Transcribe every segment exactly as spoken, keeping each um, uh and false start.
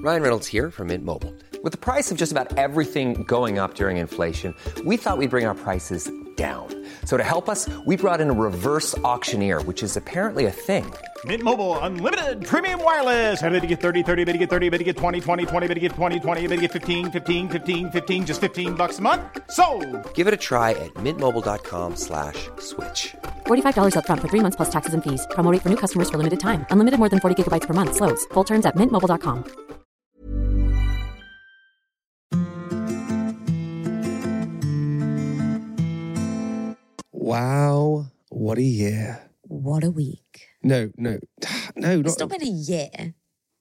Ryan Reynolds here from Mint Mobile. With the price of just about everything going up during inflation, we thought we'd bring our prices down. So to help us, we brought in a reverse auctioneer, which is apparently a thing. Mint Mobile Unlimited Premium Wireless. How to get thirty, thirty, how to get thirty, how to get twenty, twenty, twenty, how to get twenty, twenty, how to get fifteen, fifteen, fifteen, fifteen, just fifteen bucks a month? Sold! Give it a try at mintmobile.com slash switch. forty-five dollars up front for three months plus taxes and fees. Promo rate for new customers for limited time. Unlimited more than forty gigabytes per month. Slows full terms at mint mobile dot com. Wow, what a year. What a week. No, no, no. It's not not been a year.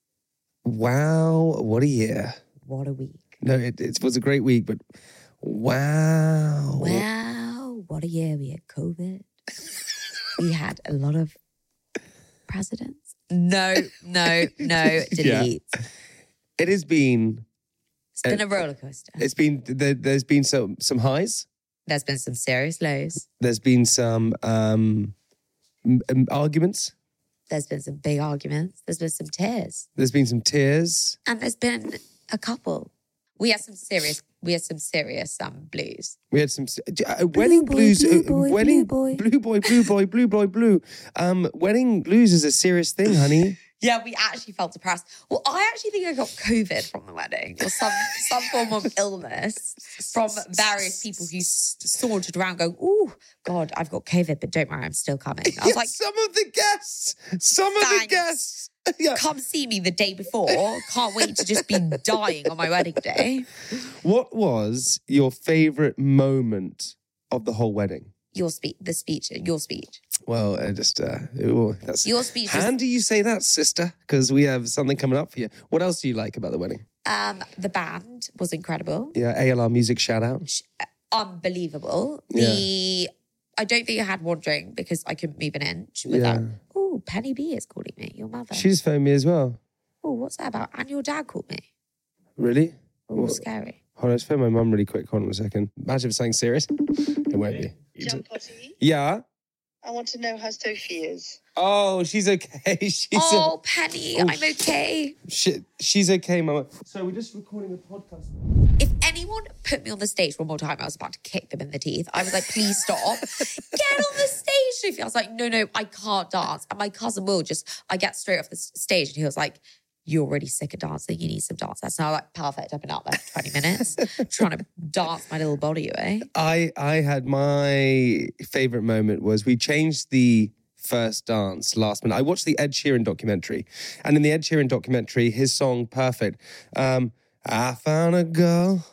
Wow, what a year. What a week. No, it, it was a great week, but wow. Wow, what a year. We had COVID. We had a lot of presidents. No, no, no, delete. Yeah. It has been... It's been a roller coaster. It's been, there, there's been some, some highs. There's been some serious lows. There's been some um, m- arguments. There's been some big arguments. There's been some tears. There's been some tears. And there's been a couple. We had some serious, we had some serious um, blues. We had some uh, wedding boy, blues. blue uh, boy, wedding, blue boy. blue boy, blue boy, blue boy, blue. Um, wedding blues is a serious thing, honey. Yeah, we actually felt depressed. Well, I actually think I got COVID from the wedding or some some form of illness from various people who s- sauntered around going, oh, God, I've got COVID, but don't worry, I'm still coming. I was Yeah, like, some of the guests, some of the Thanks. guests. Yeah. come see me the day before. Can't wait to just be dying on my wedding day. What was your favorite moment of the whole wedding? Your speech, the speech, your speech. Well, I just, uh, ooh, that's... Your speech was- How do you say that, sister? Because we have something coming up for you. What else do you like about the wedding? Um, the band was incredible. Yeah, A L R Music shout out. Unbelievable. Yeah. The I don't think I had one drink because I couldn't move an inch without. Yeah. Oh, Penny B is calling me. Your mother. She's phoned me as well. Oh, what's that about? And your dad called me. Really? Oh, What? scary. Hold on, let's phone my mum really quick. Hold on a second. Imagine if it's something serious. It won't be. John Potty, Yeah? I want to know how Sophie is. Oh, she's okay. She's Oh, Penny, Oh, I'm okay. She, she's okay, mama. So we're just recording a podcast. If anyone put me on the stage one more time, I was about to kick them in the teeth. I was like, please stop. Get on the stage, Sophie. I was like, no, no, I can't dance. And my cousin Will just, I get straight off the s- stage and he was like, you're already sick of dancing. You need some dance. That's now like, perfect. I've been out there for twenty minutes trying to dance my little body away. I I had my favorite moment was we changed the first dance last minute. I watched the Ed Sheeran documentary, and in the Ed Sheeran documentary, his song "Perfect," um, I found a girl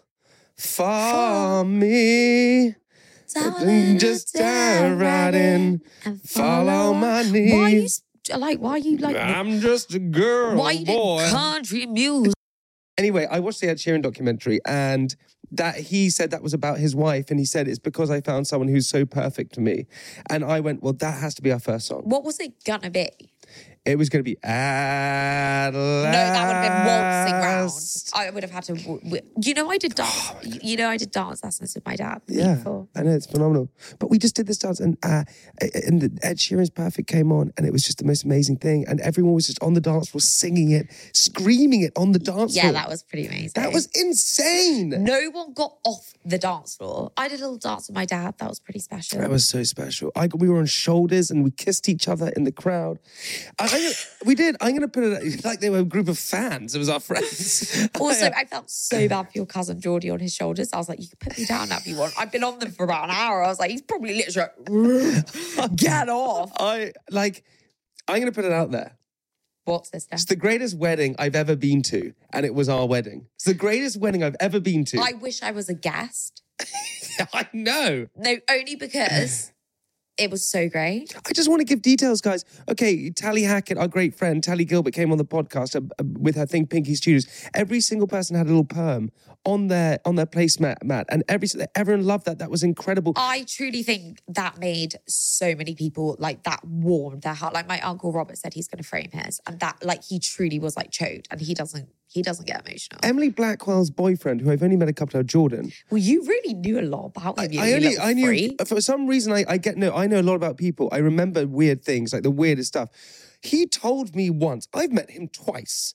for me. Just dive right in and follow my knees. Why are you like? Why are you like? I'm just a girl, why you boy. did country music? Anyway, I watched the Ed Sheeran documentary, and that he said that was about his wife, and he said it's because I found someone who's so perfect to me. And I went, well, that has to be our first song. What was it gonna be? It was going to be At Last. No, that would have been waltzing round. I would have had to. w- w- You know, I did dance. You know, I did dance lessons with my dad. Yeah, before. I know, it's phenomenal. But we just did this dance, and uh, and the Ed Sheeran's Perfect came on, and it was just the most amazing thing. And everyone was just on the dance floor singing it, screaming it on the dance Yeah, floor. that was pretty amazing. That was insane. No one got off the dance floor. I did a little dance with my dad. That was pretty special. That was so special. I, we were on shoulders and we kissed each other in the crowd. I, I, we did. I'm going to put it like they were a group of fans. It was our friends. Also, I felt so bad for your cousin Geordie on his shoulders. I was like, you can put me down now if you want. I've been on them for about an hour. I was like, he's probably literally like, get off. I like. I'm going to put it out there. What, sister? It's the greatest wedding I've ever been to, and it was our wedding. It's the greatest wedding I've ever been to. I wish I was a guest. I know. No, only because it was so great. I just want to give details, guys. Okay, Tally Hackett, our great friend, Tally Gilbert, came on the podcast uh, uh, with her thing, Pinky Studios. Every single person had a little perm on their on their placemat, mat, and every everyone loved that. That was incredible. I truly think that made so many people, like, that warmed their heart. Like, my Uncle Robert said he's going to frame his, and that, like, he truly was, like, choked, and he doesn't he doesn't get emotional. Emily Blackwell's boyfriend, who I've only met a couple of, Jordan. Well, you really knew a lot about him. You, I you only, little I knew, freak. for some reason, I, I get, no, I know a lot about people. I remember weird things, like the weirdest stuff. He told me once, I've met him twice.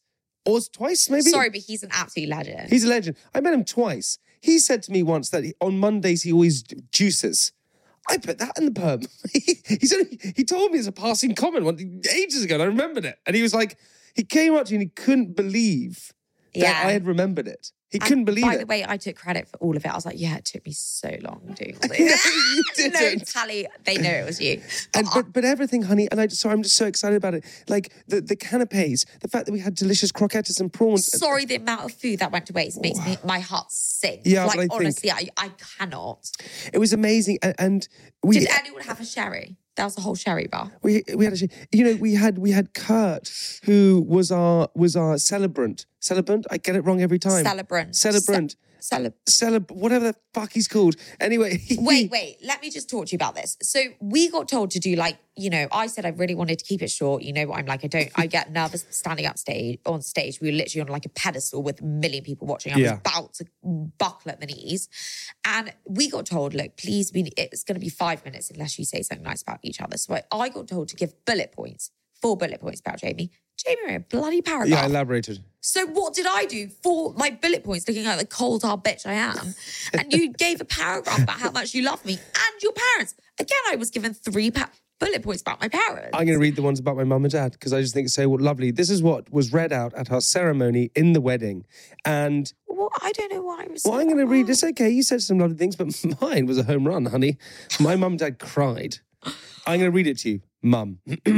Or twice, maybe? Sorry, but he's an absolute legend. He's a legend. I met him twice. He said to me once that he, on Mondays he always juices. I put that in the perm. he, he's only, he told me as a passing comment one, ages ago, and I remembered it. And he was like, he came up to me and he couldn't believe that Yeah. I had remembered it. He And couldn't believe by it. the way, I took credit for all of it. I was like, yeah, it took me so long doing all You this. no, didn't. Tally, they know it was you. And, but but everything, honey, and I so I'm just so excited about it. Like the, the canapes, the fact that we had delicious croquettes and prawns. Sorry, the amount of food that went to waste makes me my heart sink. Yeah, like but I think- honestly, I, I cannot. It was amazing, and, and we Did anyone have a sherry? That was a whole sherry bar. we we had a, you know we had we had Kurt, who was our was our celebrant celebrant. I get it wrong every time. Celebrant. Celebrant. Celeb. Celeb, whatever the fuck he's called. Anyway, he- Wait, wait. Let me just talk to you about this. So we got told to do like, you know, I said I really wanted to keep it short. You know what I'm like? I don't. I get nervous standing up stage on stage. We were literally on like a pedestal with a million people watching. I Yeah. was about to buckle at the knees, and we got told, look, please, we, it's going to be five minutes unless you say something nice about each other. So I, I got told to give bullet points, four bullet points about Jamie. Jamie wrote a bloody paragraph. yeah, I elaborated. So what did I do for my bullet points, looking like the cold hard bitch I am? And you gave a paragraph about how much you love me and your parents. Again, I was given three pa- bullet points about my parents. I'm going to read the ones about my mum and dad because I just think it's so lovely. This is what was read out at our ceremony in the wedding, and Well, I don't know why I was. well, I'm going to read. It's okay. You said some lovely things, but mine was a home run, honey. My mum and dad cried. I'm going to read it to you, Mum.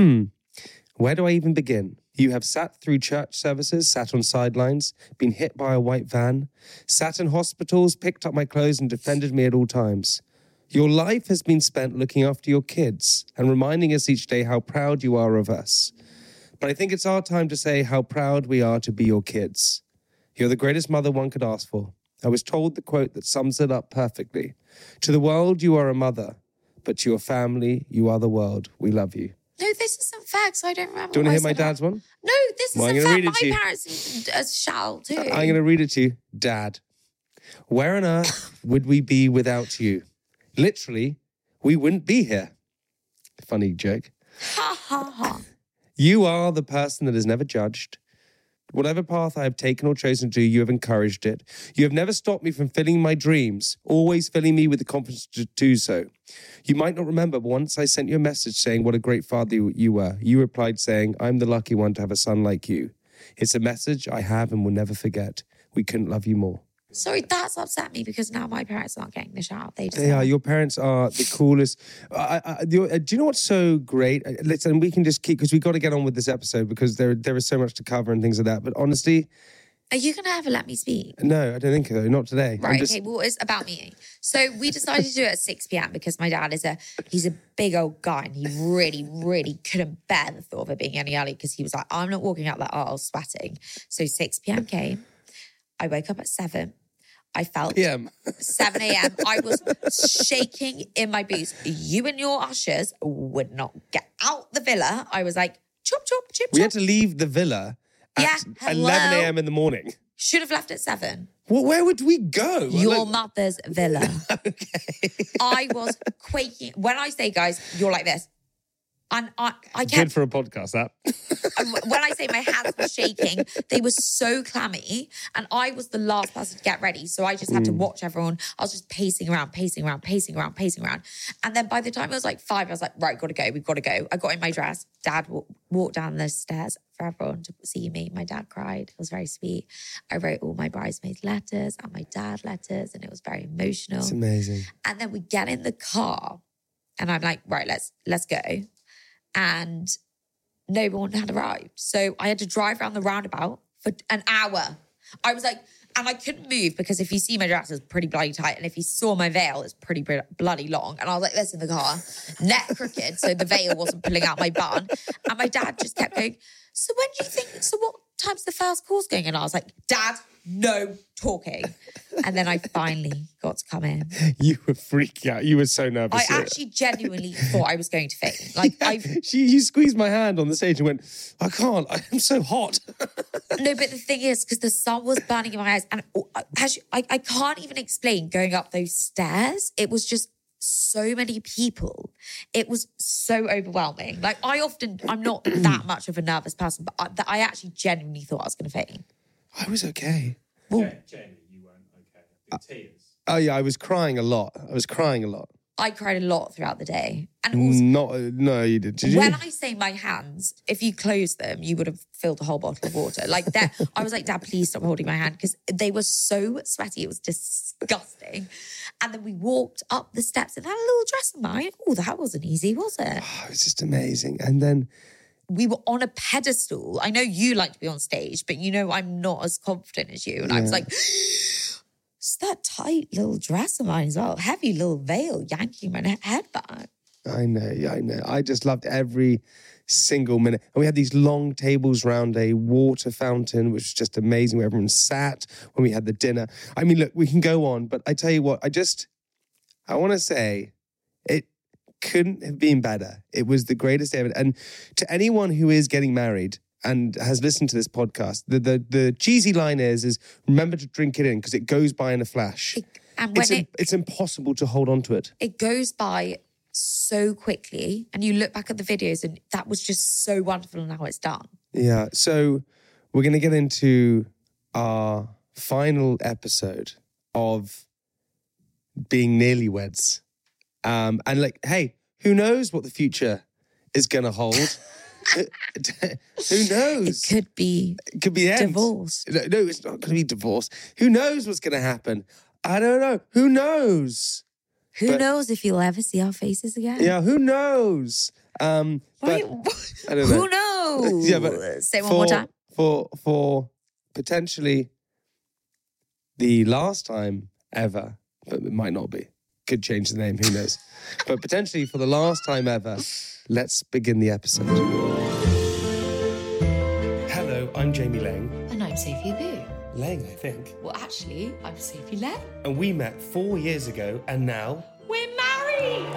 Where do I even begin? You have sat through church services, sat on sidelines, been hit by a white van, sat in hospitals, picked up my clothes and defended me at all times. Your life has been spent looking after your kids and reminding us each day how proud you are of us. But I think it's our time to say how proud we are to be your kids. You're the greatest mother one could ask for. I was told the quote that sums it up perfectly. To the world, you are a mother, but to your family, you are the world. We love you. No, this isn't fair because I don't remember. Do you want to what I hear my said dad's about- one? No, this Well, I'm isn't gonna fair. read it to you. My parents uh, shall too. I'm going to read it to you. Dad, where on earth would we be without you? Literally, we wouldn't be here. Funny joke. Ha ha ha. You are the person that is never judged. Whatever path I have taken or chosen to do, you have encouraged it. You have never stopped me from filling my dreams, always filling me with the confidence to do so. You might not remember, but once I sent you a message saying what a great father you- you were. You replied saying, I'm the lucky one to have a son like you. It's a message I have and will never forget. We couldn't love you more. Sorry, that's upset me because now my parents aren't getting the shout. They just They are. Your parents are the coolest. I, I, the, uh, do you know what's so great? Uh, Listen, we can just keep, because we've got to get on with this episode because there, there is so much to cover and things like that. But honestly, Are you going to ever let me speak? no, I don't think so. Not today. I'm Right, just- okay, well, it's about me. So we decided to do it at six p.m. because my dad is a, he's a big old guy and he really, really couldn't bear the thought of it being any early because he was like, I'm not walking out that aisle sweating. So six p.m. came. I woke up at seven. I felt P M. seven a.m. I was shaking in my boots. You and your ushers would not get out the villa. I was like, chop, chop, chip, We chop. had to leave the villa at Yeah, hello. eleven a.m. in the morning. Should have left at seven. Well, where would we go? Your Like- mother's villa. okay. I was quaking. When I say, guys, you're like this. And I, I Good kept, for a podcast, that. when I say my hands were shaking, they were so clammy. And I was the last person to get ready. So I just had to watch everyone. I was just pacing around, pacing around, pacing around, pacing around. And then by the time it was like five, I was like, right, gotta go. We've got to go. I got in my dress. Dad w- walked down the stairs for everyone to see me. My dad cried. It was very sweet. I wrote all my bridesmaids' letters and my dad letters. And it was very emotional. It's amazing. And then we get in the car and I'm like, right, let's let's go. And no one had arrived. So I had to drive around the roundabout for an hour. I was like, and I couldn't move because if you see my dress, it's pretty bloody tight. And if you saw my veil, it's pretty br- bloody long. And I was like this in the car, neck crooked. So the veil wasn't pulling out my bun. And my dad just kept going, so when do you think, so what time's the first course going? And I was like, Dad, no talking. And then I finally got to come in. You were freaking out. You were so nervous. I actually genuinely thought I was going to faint. Like I she, you squeezed my hand on the stage and went, I can't. I'm so hot. no, but the thing is, because the sun was burning in my eyes, and as you, I, I can't even explain going up those stairs. It was just so many people. It was so overwhelming. Like I often, I'm not that much of a nervous person, but I, that I actually genuinely thought I was going to faint. I was okay. Well, Jamie, you weren't okay. The tears. Oh yeah, I was crying a lot. I was crying a lot. I cried a lot throughout the day. And also, Not, no, you did. Did you? when I say my hands, if you close them, you would have filled a whole bottle of water. Like that, I was like, Dad, please stop holding my hand because they were so sweaty. It was disgusting. And then we walked up the steps in that little dress of mine. Oh, that wasn't easy, was it? Oh, it was just amazing. And then we were on a pedestal. I know you like to be on stage, but you know I'm not as confident as you. And I was like, it's that tight little dress of mine as well. Heavy little veil yanking my head back. I know, yeah, I know. I just loved every single minute. And we had these long tables round a water fountain, which was just amazing, where everyone sat when we had the dinner. I mean, look, we can go on, but I tell you what, I just, I want to say it couldn't have been better. It was the greatest day ever. And to anyone who is getting married and has listened to this podcast, the the, the cheesy line is, is remember to drink it in because it goes by in a flash. It, and when It's, it, im- it's impossible to hold on to it. it goes by so quickly and you look back at the videos and that was just so wonderful and now it's done. Yeah, so we're going to get into our final episode of being nearlyweds. Um, and like, hey, who knows what the future is going to hold? Who knows? It could be It could be the end. divorce. No, no, it's not going to be divorce. Who knows what's going to happen? I don't know. Who knows? Who But- knows if you'll ever see our faces again? Yeah, who knows? Um, Why- but I don't know. Who knows? Yeah, but Say it one for, more time. For for potentially the last time ever, but it might not be. Could change the name, who knows? But potentially for the last time ever, let's begin the episode. Hello, I'm Jamie Lang. And I'm Sophie Boo. Lang, I think. Well, actually, I'm Sophie Lang. And we met four years ago, and now We're married!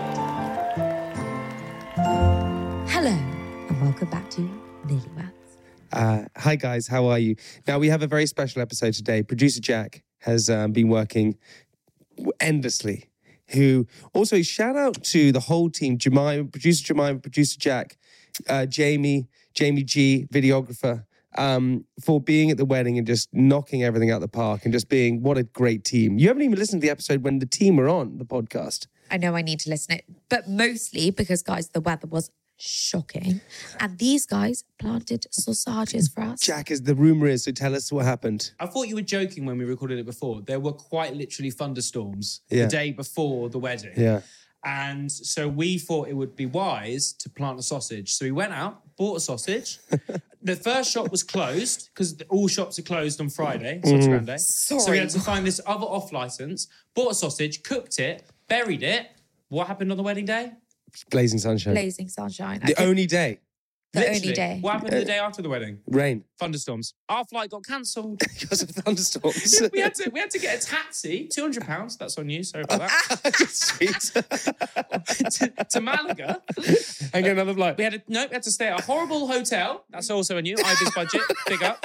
Hello, and welcome back to Newlyweds. Uh, hi guys, how are you? Now we have a very special episode today. Producer Jack has um, been working endlessly. Who also shout out to the whole team: Jemima, producer Jemima, producer Jack, uh, Jamie, Jamie G, videographer, um, for being at the wedding and just knocking everything out of the park and just being what a great team. You haven't even listened to the episode when the team were on the podcast. I know I need to listen it, but mostly because, guys, the weather was shocking. And these guys planted sausages for us. Jack, is the rumor is, so tell us what happened. I thought you were joking when we recorded it before. There were quite literally thunderstorms Yeah. the day before the wedding. Yeah. And so we thought it would be wise to plant a sausage. So we went out, bought a sausage. The first shop was closed because all shops are closed on Friday. Sotto Grande. So we Sorry. had to find this other off license, bought a sausage, cooked it, buried it. What happened on the wedding day? Blazing sunshine. Blazing sunshine. I the could- only day. the Literally. only day. What happened the day after the wedding? Rain. Thunderstorms. Our flight got cancelled. Because of thunderstorms. we had to we had to get a taxi, two hundred pounds. That's on you. Sorry about that. Sweet. to, to Malaga. And get another flight. We had a, no, we had to stay at a horrible hotel. That's also a new Ibis budget. Big up.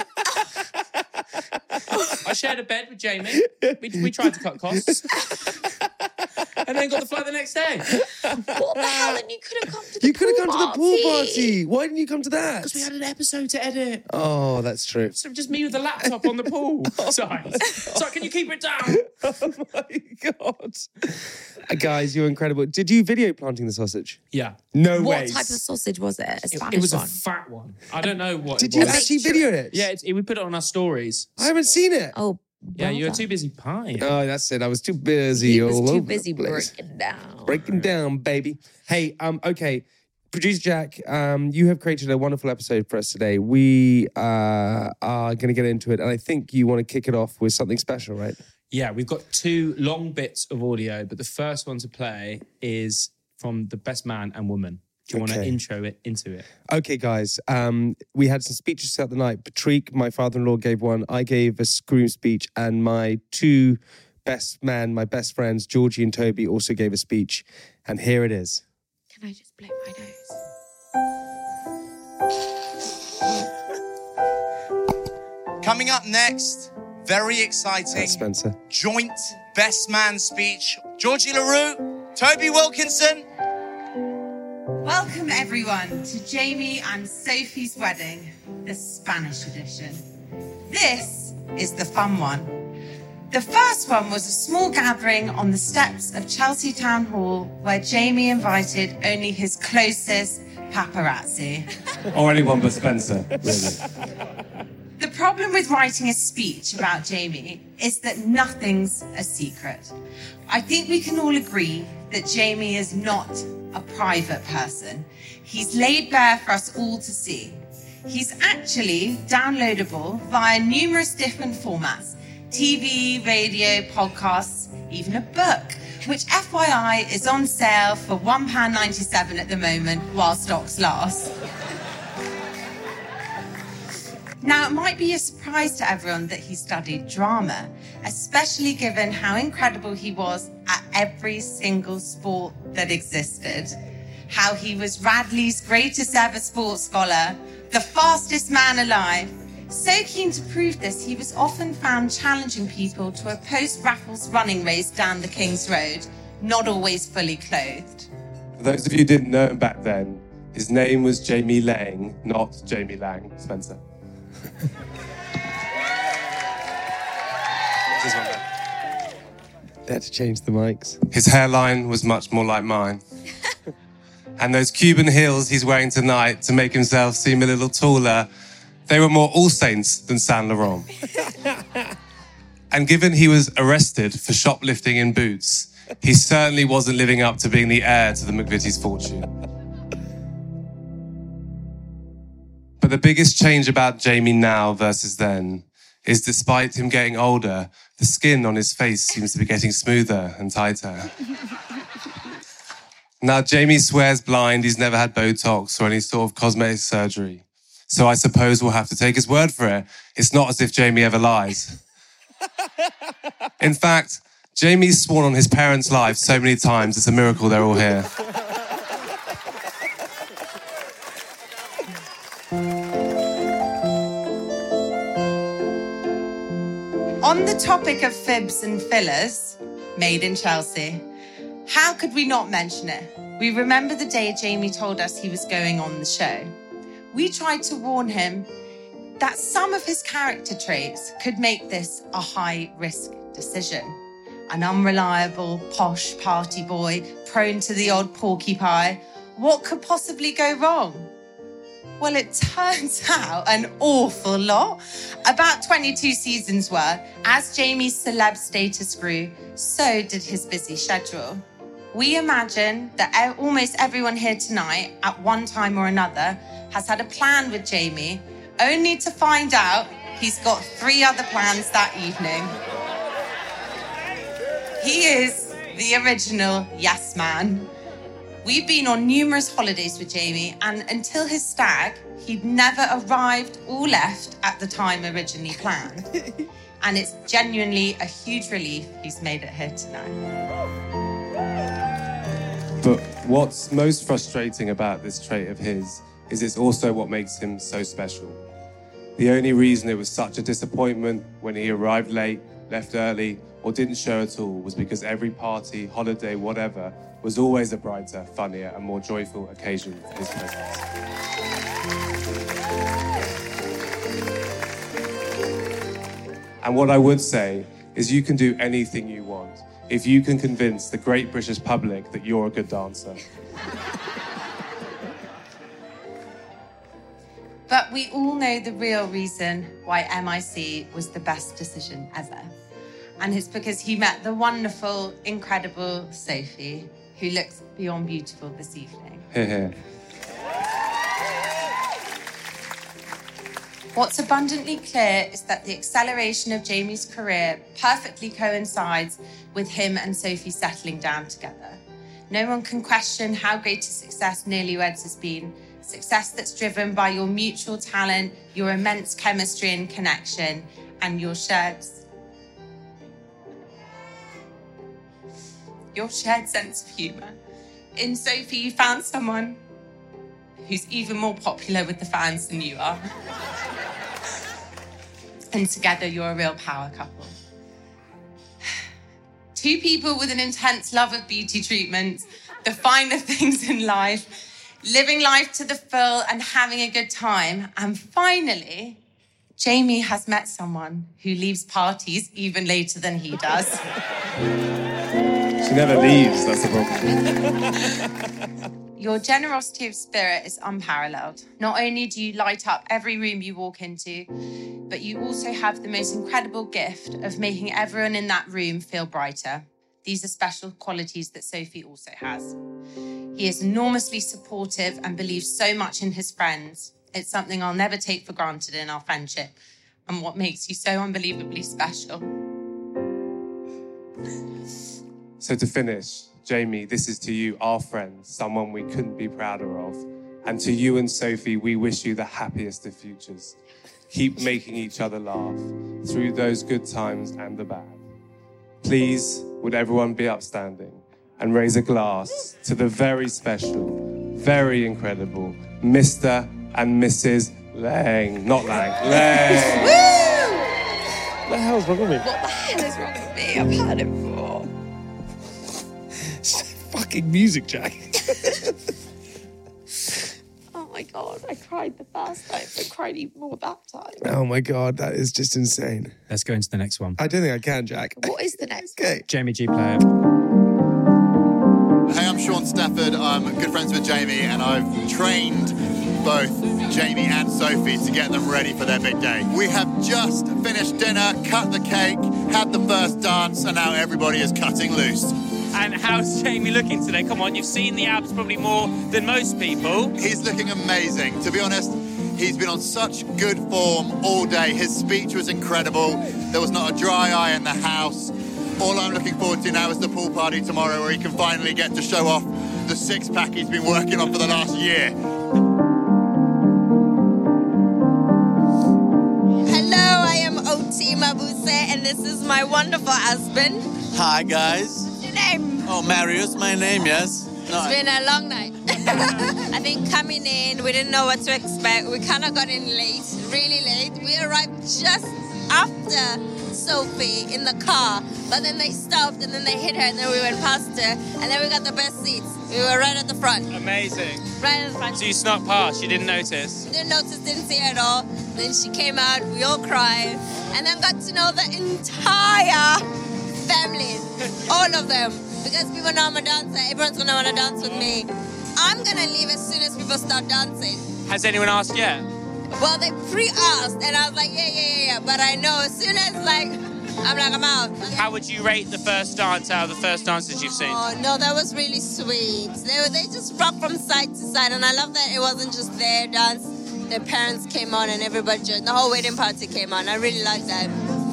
I shared a bed with Jamie. We, we tried to cut costs. And then got the flight the next day. What the hell? And you could have come to the You could have pool come to the pool party. Why didn't you come to that? Because we had an episode to edit. Oh, that's true. So just me with the laptop on the pool. Sorry. Sorry, can you keep it down? Oh my God. Uh, guys, you're incredible. Did you video planting the sausage? Yeah. No What way. type of sausage was it? A It, Spanish it was one? a fat one. I don't know what Did it you was. actually video it? Yeah, it's, it, we put it on our stories. I haven't seen it. oh, Yeah, you were brother. too busy pie. Oh, that's it. I was too busy. He was all too over busy the place. breaking down. Breaking down, baby. Hey, um, okay. Producer Jack, um, you have created a wonderful episode for us today. We uh, are going to get into it, and I think you want to kick it off with something special, right? Yeah, we've got two long bits of audio, but the first one to play is from the best man and woman. Do you want to Okay. intro it into it? Okay, guys. Um, we had some speeches throughout the night. Patrick, my father-in-law, gave one. I gave a scream speech, and my two best man, my best friends, Georgie and Toby, also gave a speech. And here it is. Can I just blow my nose? Coming up next, very exciting, That's Spencer. joint best man speech. Georgie LaRue Toby Wilkinson. Welcome everyone to Jamie and Sophie's wedding, the Spanish edition. This is the fun one. The first one was a small gathering on the steps of Chelsea Town Hall where Jamie invited only his closest paparazzi. Or anyone but Spencer, really. The problem with writing a speech about Jamie is that nothing's a secret. I think we can all agree that Jamie is not a private person. He's laid bare for us all to see. He's actually downloadable via numerous different formats: T V, radio, podcasts, even a book, which F Y I is on sale for one pound ninety-seven at the moment while stocks last. Now, it might be a surprise to everyone that he studied drama, especially given how incredible he was at every single sport that existed. How he was Radley's greatest ever sports scholar, the fastest man alive. So keen to prove this, he was often found challenging people to a post-Raffles running race down the King's Road, not always fully clothed. For those of you who didn't know him back then, his name was Jamie Lang, not Jamie Lang, Spencer. They had to change the mics. His hairline was much more like mine. And those Cuban heels he's wearing tonight to make himself seem a little taller, they were more All Saints than Saint Laurent. And given he was arrested for shoplifting in Boots, he certainly wasn't living up to being the heir to the McVitie's fortune. But the biggest change about Jamie now versus then is despite him getting older, the skin on his face seems to be getting smoother and tighter. Now, Jamie swears blind he's never had Botox or any sort of cosmetic surgery. So I suppose we'll have to take his word for it. It's not as if Jamie ever lies. In fact, Jamie's sworn on his parents' life so many times, it's a miracle they're all here. On the topic of fibs and fillers, made in Chelsea, how could we not mention it? We remember the day Jamie told us he was going on the show. We tried to warn him that some of his character traits could make this a high-risk decision. An unreliable, posh party boy, prone to the odd porcupine. What could possibly go wrong? Well, it turns out an awful lot. About twenty-two seasons were. As Jamie's celeb status grew, so did his busy schedule. We imagine that almost everyone here tonight, at one time or another, has had a plan with Jamie, only to find out he's got three other plans that evening. He is the original yes man. We've been on numerous holidays with Jamie, and until his stag, he'd never arrived or left at the time originally planned. And it's genuinely a huge relief he's made it here tonight. But what's most frustrating about this trait of his is it's also what makes him so special. The only reason it was such a disappointment when he arrived late, left early, or didn't show at all was because every party, holiday, whatever, was always a brighter, funnier, and more joyful occasion for his presence. And what I would say is you can do anything you want if you can convince the great British public that you're a good dancer. But we all know the real reason why M I C was the best decision ever. And it's because he met the wonderful, incredible Sophie, who looks beyond beautiful this evening. Hear, hear. What's abundantly clear is that the acceleration of Jamie's career perfectly coincides with him and Sophie settling down together. No one can question how great a success Newlyweds has been, success that's driven by your mutual talent, your immense chemistry and connection, and your shared, your shared sense of humour. In Sophie, you found someone who's even more popular with the fans than you are. And together, you're a real power couple. Two people with an intense love of beauty treatments, the finer things in life, living life to the full and having a good time. And finally, Jamie has met someone who leaves parties even later than he does. She never leaves, that's the problem. Your generosity of spirit is unparalleled. Not only do you light up every room you walk into, but you also have the most incredible gift of making everyone in that room feel brighter. These are special qualities that Sophie also has. He is enormously supportive and believes so much in his friends. It's something I'll never take for granted in our friendship, and what makes you so unbelievably special. So to finish, Jamie, this is to you, our friend, someone we couldn't be prouder of. And to you and Sophie, we wish you the happiest of futures. Keep making each other laugh through those good times and the bad. Please, would everyone be upstanding and raise a glass to the very special, very incredible Mister and Missus Lang. Not Lang, Lang. What the hell's wrong with me? What the hell is wrong with me? I've heard it before. Fucking music, Jack. Oh my God, I cried the first time. I cried even more that time. Oh my God, that is just insane. Let's go into the next one. I don't think I can, Jack. What is the next Okay. one? Jamie G player. Hey, I'm Sean Stafford. I'm good friends with Jamie, and I've trained both Jamie and Sophie to get them ready for their big day. We have just finished dinner, cut the cake, had the first dance, and now everybody is cutting loose. And how's Jamie looking today? Come on, you've seen the abs probably more than most people. He's looking amazing. To be honest, he's been on such good form all day. His speech was incredible. There was not a dry eye in the house. All I'm looking forward to now is the pool party tomorrow, where he can finally get to show off the six-pack he's been working on for the last year. Hello, I am Oti Mabuse, and this is my wonderful husband. Hi, guys. What's your name? Oh, Marius, my name, yes. No, It's been a long night. I think coming in, we didn't know what to expect. We kind of got in late, really late. We arrived just after Sophie in the car, but then they stopped and then they hit her and then we went past her and then we got the best seats. We were right at the front. Amazing. Right at the front. So you snuck past, you didn't notice? Didn't notice, didn't see her at all. Then she came out, we all cried, and then got to know the entire family, all of them. Because people know I'm a dancer, everyone's gonna wanna dance with me. I'm gonna leave as soon as people start dancing. Has anyone asked yet? Well, they pre-asked, and I was like, yeah, yeah, yeah, yeah. But I know as soon as, like, I'm like, I'm out. How would you rate the first dance out of the first dances you've seen? Oh, no, that was really sweet. They were, they just rocked from side to side, and I love that it wasn't just their dance. Their parents came on, and everybody joined. The whole wedding party came on. I really like that.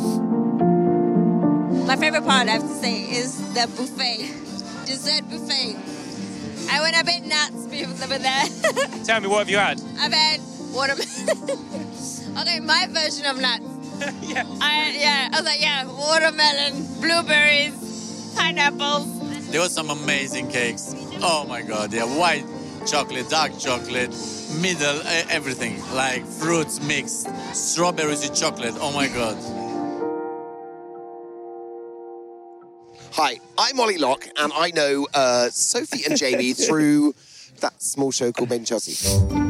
My favorite part, I have to say, is the buffet. Dessert buffet. I went a bit nuts people that were there. Tell me, what have you had? I've had watermelon. Okay, my version of nuts. yeah. I, yeah, I was like, yeah, watermelon, blueberries, pineapples. there was some amazing cakes. Oh my God, yeah, white chocolate, dark chocolate, middle, uh, everything. Like fruits mixed, strawberries with chocolate. Oh my God. Hi, I'm Ollie Locke, and I know uh, Sophie and Jamie through that small show called Made in Chelsea.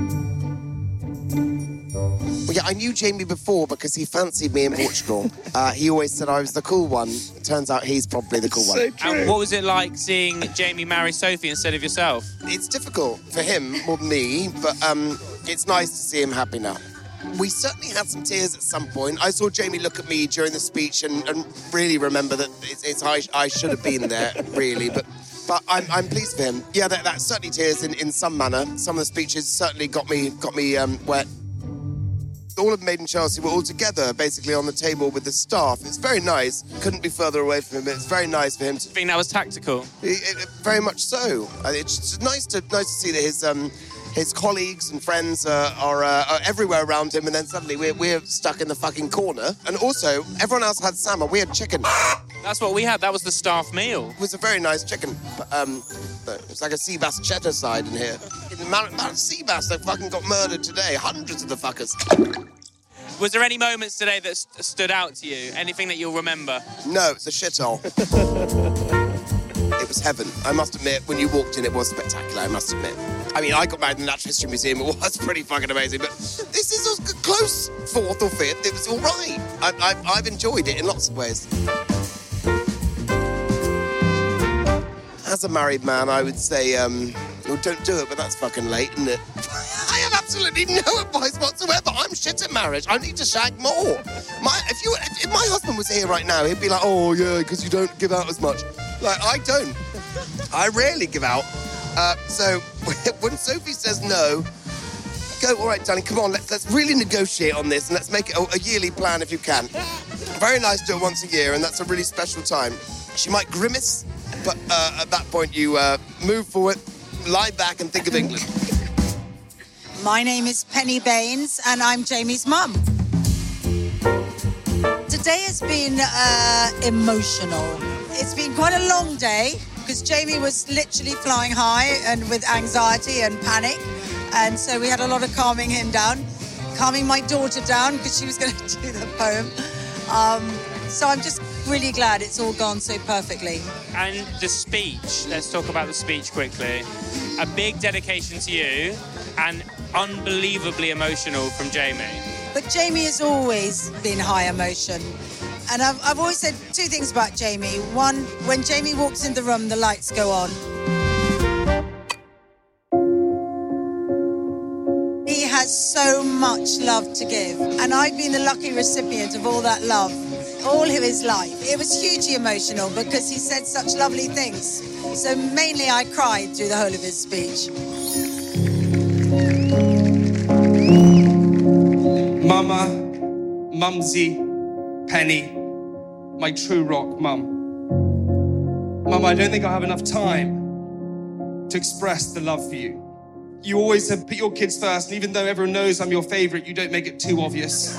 Well, yeah, I knew Jamie before because he fancied me in Portugal. Uh, he always said I was the cool one. Turns out he's probably the cool one. And what was it like seeing Jamie marry Sophie instead of yourself? It's difficult for him more than me, but um, it's nice to see him happy now. We certainly had some tears at some point. I saw Jamie look at me during the speech and, and really remember that it's, it's I, I should have been there, really. But but I'm, I'm pleased for him. Yeah, that, that's certainly tears in, in some manner. Some of the speeches certainly got me got me um, wet. All of Made in Chelsea were all together, basically on the table with the staff. It's very nice. Couldn't be further away from him. It's very nice for him to. I think that was tactical. It, it, very much so. It's just nice to nice to see that his um. His colleagues and friends uh, are, uh, are everywhere around him, and then suddenly we're, we're stuck in the fucking corner. And also, everyone else had salmon. We had chicken. That's what we had. That was the staff meal. It was a very nice chicken. But, um, but it's like a sea bass cheddar side in here. The amount, amount of sea bass that fucking got murdered today. Hundreds of the fuckers. Was there any moments today that st- stood out to you? Anything that you'll remember? No, it's a shithole. It was heaven. I must admit, when you walked in, it was spectacular, I must admit. I mean, I got married in the Natural History Museum. It was pretty fucking amazing. But this is a close fourth or fifth. It was all right. I, I, I've enjoyed it in lots of ways. As a married man, I would say, um, well, don't do it, but that's fucking late, isn't it? I have absolutely no advice whatsoever. I'm shit at marriage. I need to shag more. My, if you, if, if my husband was here right now, he'd be like, oh, yeah, because you don't give out as much. Like, I don't. I rarely give out. Uh, so when Sophie says no, go, all right, darling, come on, let's, let's really negotiate on this and let's make it a, a yearly plan if you can. Very nice to do it once a year, and that's a really special time. She might grimace, but uh, at that point you uh, move forward, lie back and think of England. My name is Penny Baines and I'm Jamie's mum. Today has been uh, emotional. It's been quite a long day because Jamie was literally flying high and with anxiety and panic. And so we had a lot of calming him down, calming my daughter down because she was going to do the poem. Um, so I'm just really glad it's all gone so perfectly. And the speech, let's talk about the speech quickly. A big dedication to you and unbelievably emotional from Jamie. But Jamie has always been high emotion. And I've, I've always said two things about Jamie. One, when Jamie walks in the room, the lights go on. He has so much love to give. And I've been the lucky recipient of all that love, all of his life. It was hugely emotional because he said such lovely things. So mainly I cried through the whole of his speech. Mama, Mumsy, Penny, my true rock mum. Mum, I don't think I have enough time to express the love for you. You always have put your kids first, and even though everyone knows I'm your favourite, you don't make it too obvious.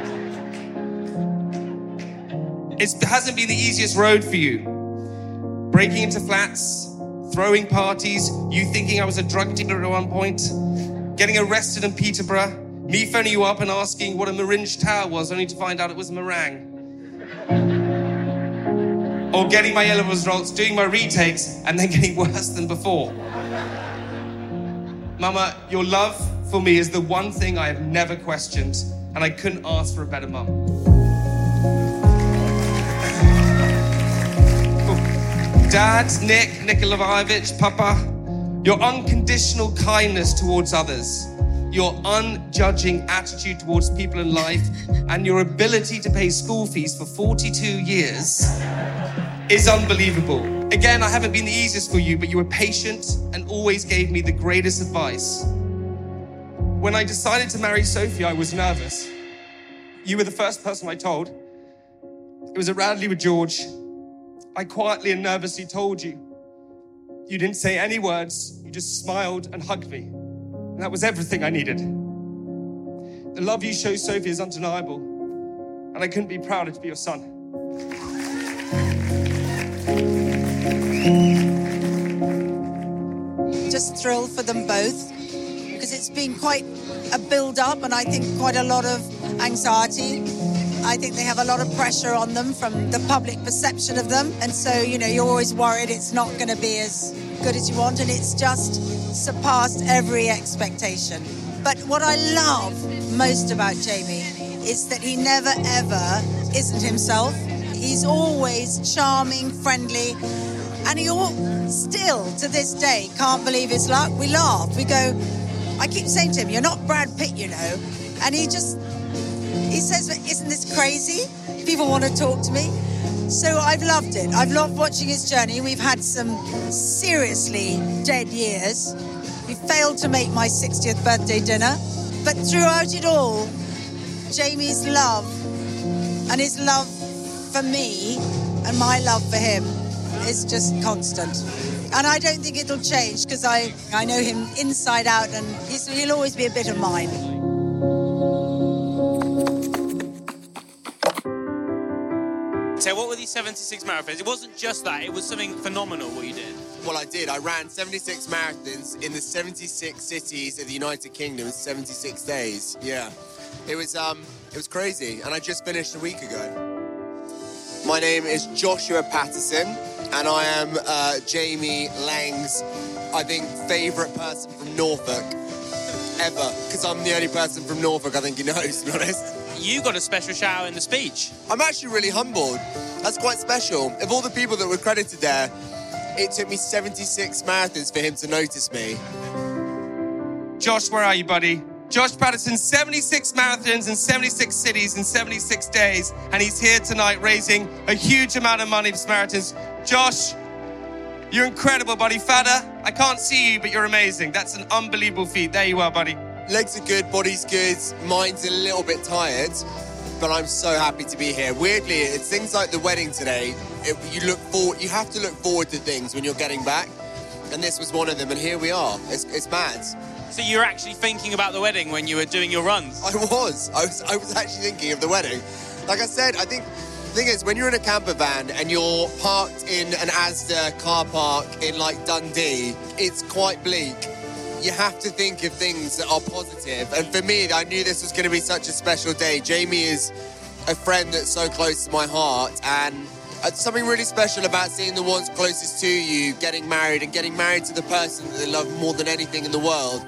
It's, it hasn't been the easiest road for you. Breaking into flats, throwing parties, you thinking I was a drug dealer at one point, getting arrested in Peterborough, me phoning you up and asking what a Maringe Tower was, only to find out it was a meringue. Or getting my A-level results, doing my retakes, and then getting worse than before. Mama, your love for me is the one thing I have never questioned, and I couldn't ask for a better mum. Dad, Nick, Nikola Ivich, Papa, your unconditional kindness towards others, your unjudging attitude towards people in life, and your ability to pay school fees for forty-two years is unbelievable. Again, I haven't been the easiest for you, but you were patient and always gave me the greatest advice. When I decided to marry Sophie, I was nervous. You were the first person I told. It was at Radley with George. I quietly and nervously told you. You didn't say any words, you just smiled and hugged me. And that was everything I needed. The love you show Sophie is undeniable, and I couldn't be prouder to be your son. Just thrilled for them both, because it's been quite a build-up and I think quite a lot of anxiety. I think they have a lot of pressure on them from the public perception of them. And so, you know, you're always worried it's not going to be as good as you want, and it's just surpassed every expectation. But what I love most about Jamie is that he never, ever isn't himself. He's always charming, friendly, and he all, still, to this day, can't believe his luck. We laugh. We go, I keep saying to him, you're not Brad Pitt, you know. And he just, he says, isn't this crazy? People want to talk to me. So I've loved it. I've loved watching his journey. We've had some seriously dead years. We failed to make my sixtieth birthday dinner. But throughout it all, Jamie's love and his love for me and my love for him is just constant. And I don't think it'll change because I, I know him inside out, and he's, he'll always be a bit of mine. So what were these seventy-six marathons? It wasn't just that, it was something phenomenal what you did. Well, I did. I ran seventy-six marathons in the seventy-six cities of the United Kingdom in seventy-six days. Yeah. It was um, it was crazy, and I just finished a week ago. My name is Joshua Patterson, and I am uh, Jamie Lang's, I think, favourite person from Norfolk ever, because I'm the only person from Norfolk I think he knows, to be honest. You got a special shout out in the speech. I'm actually really humbled. That's quite special. Of all the people that were credited there, it took me seventy-six marathons for him to notice me. Josh, where are you, buddy? Josh Patterson, seventy-six marathons in seventy-six cities in seventy-six days, and he's here tonight raising a huge amount of money for Samaritans. Josh, you're incredible, buddy. Fada, I can't see you, but you're amazing. That's an unbelievable feat. There you are, buddy. Legs are good, body's good, mind's a little bit tired, but I'm so happy to be here. Weirdly, it's things like the wedding today. It, you look forward, you have to look forward to things when you're getting back, and this was one of them, and here we are. It's, it's mad. So you were actually thinking about the wedding when you were doing your runs? I was. I was I was actually thinking of the wedding. Like I said, I think the thing is, when you're in a camper van and you're parked in an Asda car park in, like, Dundee, it's quite bleak. You have to think of things that are positive. And for me, I knew this was going to be such a special day. Jamie is a friend that's so close to my heart, and it's something really special about seeing the ones closest to you getting married and getting married to the person that they love more than anything in the world.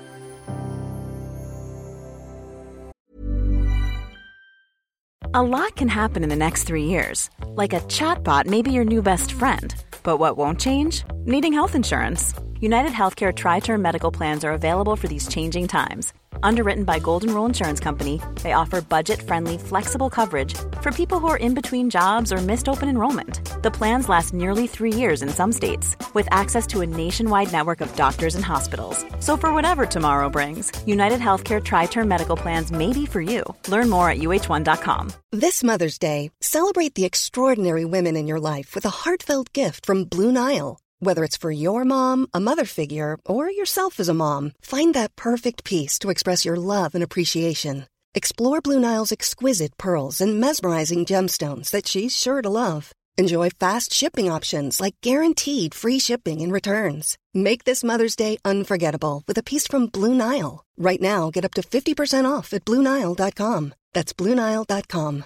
A lot can happen in the next three years. Like a chatbot may be your new best friend. But what won't change? Needing health insurance. United Healthcare Tri-Term Medical Plans are available for these changing times. Underwritten by Golden Rule Insurance Company, they offer budget-friendly, flexible coverage for people who are in between jobs or missed open enrollment. The plans last nearly three years in some states, with access to a nationwide network of doctors and hospitals. So for whatever tomorrow brings, United Healthcare Tri-Term Medical Plans may be for you. Learn more at U H one dot com. This Mother's Day, celebrate the extraordinary women in your life with a heartfelt gift from Blue Nile. Whether it's for your mom, a mother figure, or yourself as a mom, find that perfect piece to express your love and appreciation. Explore Blue Nile's exquisite pearls and mesmerizing gemstones that she's sure to love. Enjoy fast shipping options like guaranteed free shipping and returns. Make this Mother's Day unforgettable with a piece from Blue Nile. Right now, get up to fifty percent off at Blue Nile dot com. That's Blue Nile dot com.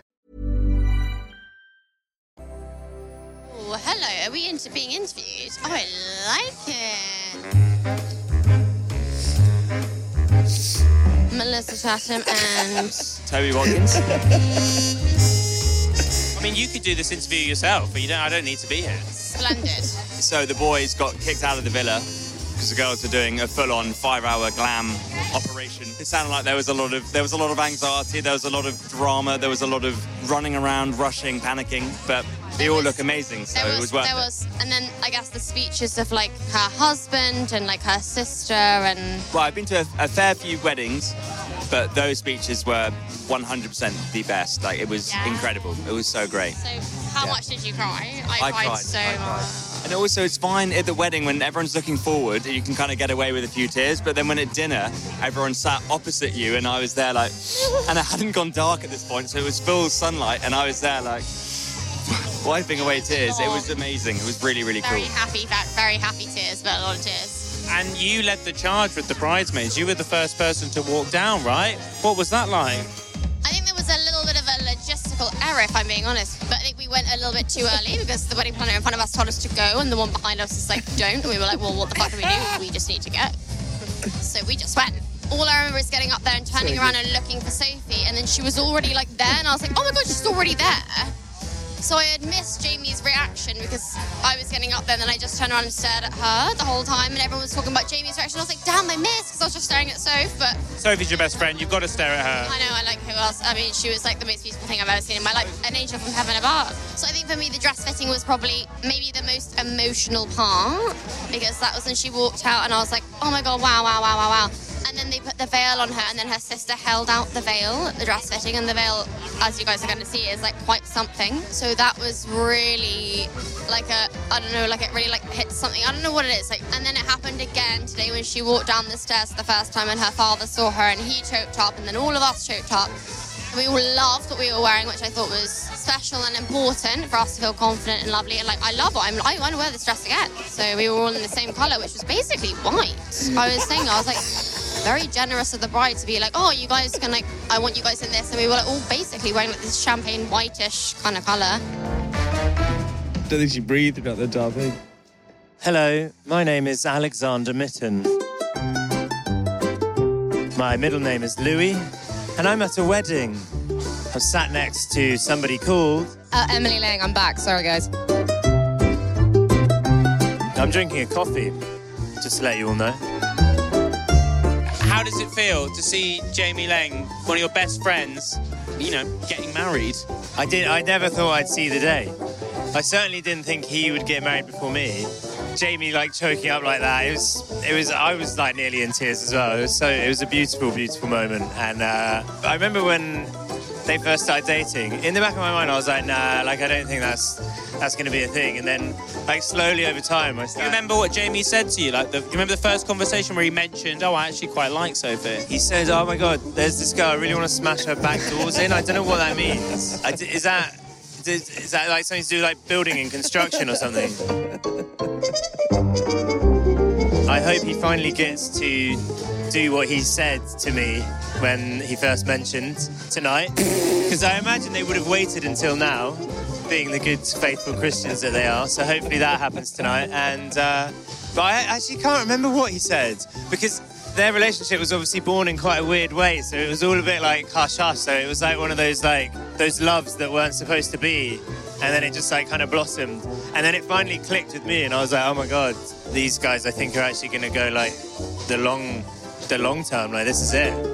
Oh, hello. Are we into being interviewed? Oh, I like it. Melissa Chatham and Toby Watkins. I mean, you could do this interview yourself, but you don't. I don't need to be here. Splendid. So the boys got kicked out of the villa because the girls were doing a full-on five-hour glam operation. It sounded like there was a lot of there was a lot of anxiety, there was a lot of drama, there was a lot of running around, rushing, panicking, but they all look amazing, so There was, it was worth there it. was, and then I guess the speeches of like her husband and like her sister and. Well, I've been to a, a fair few weddings, but those speeches were one hundred percent the best. Like, it was Yeah. incredible. It was so great. So, how Yeah. much did you cry? I, I cried, cried, so I cried. much. And also, it's fine at the wedding when everyone's looking forward, you can kind of get away with a few tears, but then when at dinner, everyone sat opposite you, and I was there like, and it hadn't gone dark at this point, so it was full sunlight, and I was there like, wiping away tears. It was amazing. It was really, really Very cool. happy, ve- very happy tears, but a lot of tears. And you led the charge with the bridesmaids. You were the first person to walk down, right? What was that like? I think there was a little bit of a logistical error, if I'm being honest. But I think we went a little bit too early because the wedding planner in front of us told us to go, and the one behind us was like, don't. And we were like, well, what the fuck do we do? We just need to go. So we just went. All I remember is getting up there and turning So around and looking for Sophie, and then she was already like there, and I was like, oh my god, she's already there. So I had missed Jamie's reaction because I was getting up there, and then I just turned around and stared at her the whole time, and everyone was talking about Jamie's reaction. I was like, damn, I missed, because I was just staring at Soph, but Sophie's your best friend. You've got to stare at her. I know, I like who else. I mean, she was like the most beautiful thing I've ever seen in my life, an angel from heaven above. So I think for me, the dress fitting was probably maybe the most emotional part, because that was when she walked out, and I was like, oh my god, wow, wow, wow, wow, wow. And then they put the veil on her, and then her sister held out the veil at the dress fitting, and the veil, as you guys are going to see, is like quite something. So that was really like a, I don't know, like it really like hit something. I don't know what it is. Like, and then it happened again today when she walked down the stairs for the first time, and her father saw her, and he choked up, and then all of us choked up. And we all loved what we were wearing, which I thought was special and important for us to feel confident and lovely. And like, I love it. I'm, I want to wear this dress again. So we were all in the same colour, which was basically white. I was saying, I was like, very generous of the bride to be like, oh, you guys can like, I want you guys in this. And we were like, all basically wearing like this champagne whitish kind of colour. Don't think she breathed throughout the entire thing. Hello, my name is Alexander Mitten. My middle name is Louis, and I'm at a wedding. I'm sat next to somebody called... Uh, Emily Lang, I'm back. Sorry, guys. I'm drinking a coffee, just to let you all know. How does it feel to see Jamie Lang, one of your best friends, you know, getting married? I did. I never thought I'd see the day. I certainly didn't think he would get married before me. Jamie, like, choking up like that, it was, it was, I was, like, nearly in tears as well. It was so, it was a beautiful, beautiful moment. And uh, I remember when they first started dating, in the back of my mind, I was like, nah, like, I don't think that's, that's going to be a thing. And then, like, slowly over time, I started... Do you remember what Jamie said to you? Like, the, do you remember the first conversation where he mentioned, oh, I actually quite like Sophie? He said, oh, my God, there's this girl, I really want to smash her back doors in. I don't know what that means. I, is that... Is that like something to do with like building and construction or something? I hope he finally gets to do what he said to me when he first mentioned tonight. Because I imagine they would have waited until now, being the good, faithful Christians that they are. So hopefully that happens tonight. And uh, but I actually can't remember what he said, because their relationship was obviously born in quite a weird way, so it was all a bit like hush-hush, so it was like one of those like those loves that weren't supposed to be, and then it just like kind of blossomed, and then it finally clicked with me, and I was like, oh my God, these guys I think are actually going to go like the long the long term, like this is it.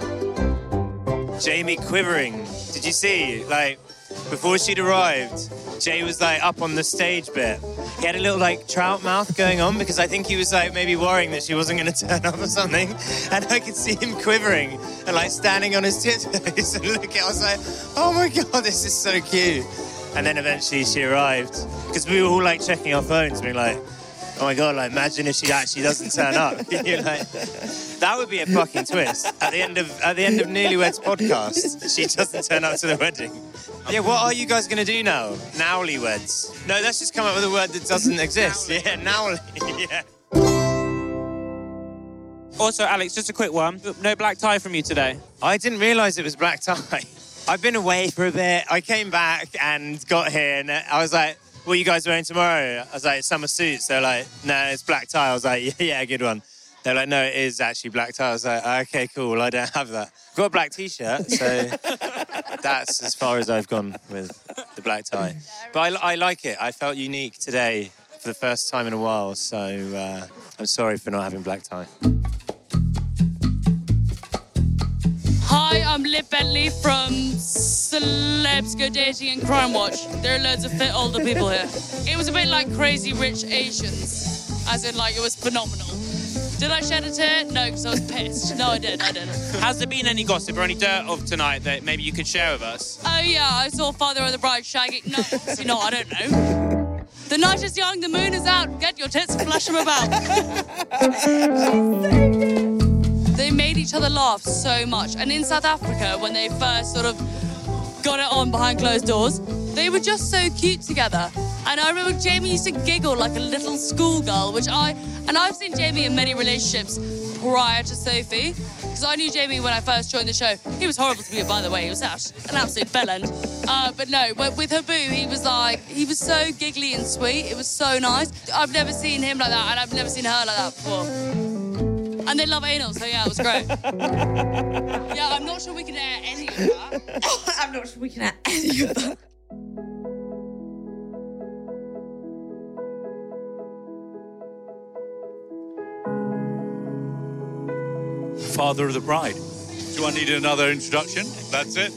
Jamie quivering, did you see, like before she'd arrived, Jay was like up on the stage bit. He had a little like trout mouth going on because I think he was like maybe worrying that she wasn't going to turn up or something. And I could see him quivering and like standing on his tiptoes and looking. I was like, oh my God, this is so cute. And then eventually she arrived because we were all like checking our phones, being like, oh my God, like imagine if she actually doesn't turn up. You're like, that would be a fucking twist. At the end of at the end of Newlyweds podcast, she doesn't turn up to the wedding. Yeah, what are you guys going to do now? Nowlyweds. No, let's just come up with a word that doesn't exist. Nowly. Yeah, nowly. Yeah. Also, Alex, just a quick one. No black tie from you today. I didn't realise it was black tie. I've been away for a bit. I came back and got here, and I was like, what are you guys wearing tomorrow? I was like, summer suits. They're like, no, it's black tie. I was like, yeah, yeah, good one. They're like, no, it is actually black tie. I was like, okay, cool. I don't have that. I've got a black T-shirt, so that's as far as I've gone with the black tie. But I, I like it. I felt unique today for the first time in a while, so uh, I'm sorry for not having black tie. Hi, I'm Liv Bentley from Celebs Go Dating and Crime Watch. There are loads of fit older people here. It was a bit like Crazy Rich Asians, as in like it was phenomenal. Did I shed a tear? No, because I was pissed. No, I did, I did. Has there been any gossip or any dirt of tonight that maybe you could share with us? Oh yeah, I saw Father of the Bride shagging. No, obviously not, I don't know. The night is young, the moon is out. Get your tits, flash them about. They made each other laugh so much. And in South Africa, when they first sort of got it on behind closed doors, they were just so cute together. And I remember Jamie used to giggle like a little schoolgirl, which I... And I've seen Jamie in many relationships prior to Sophie, because I knew Jamie when I first joined the show. He was horrible to me, by the way. He was an absolute bellend. Uh, but no, with her boo, he was like... He was so giggly and sweet. It was so nice. I've never seen him like that, and I've never seen her like that before. And they love anal, so yeah, it was great. Yeah, I'm not sure we can air any of that. I'm not sure we can air any of that. Father of the bride. Do I need another introduction? That's it?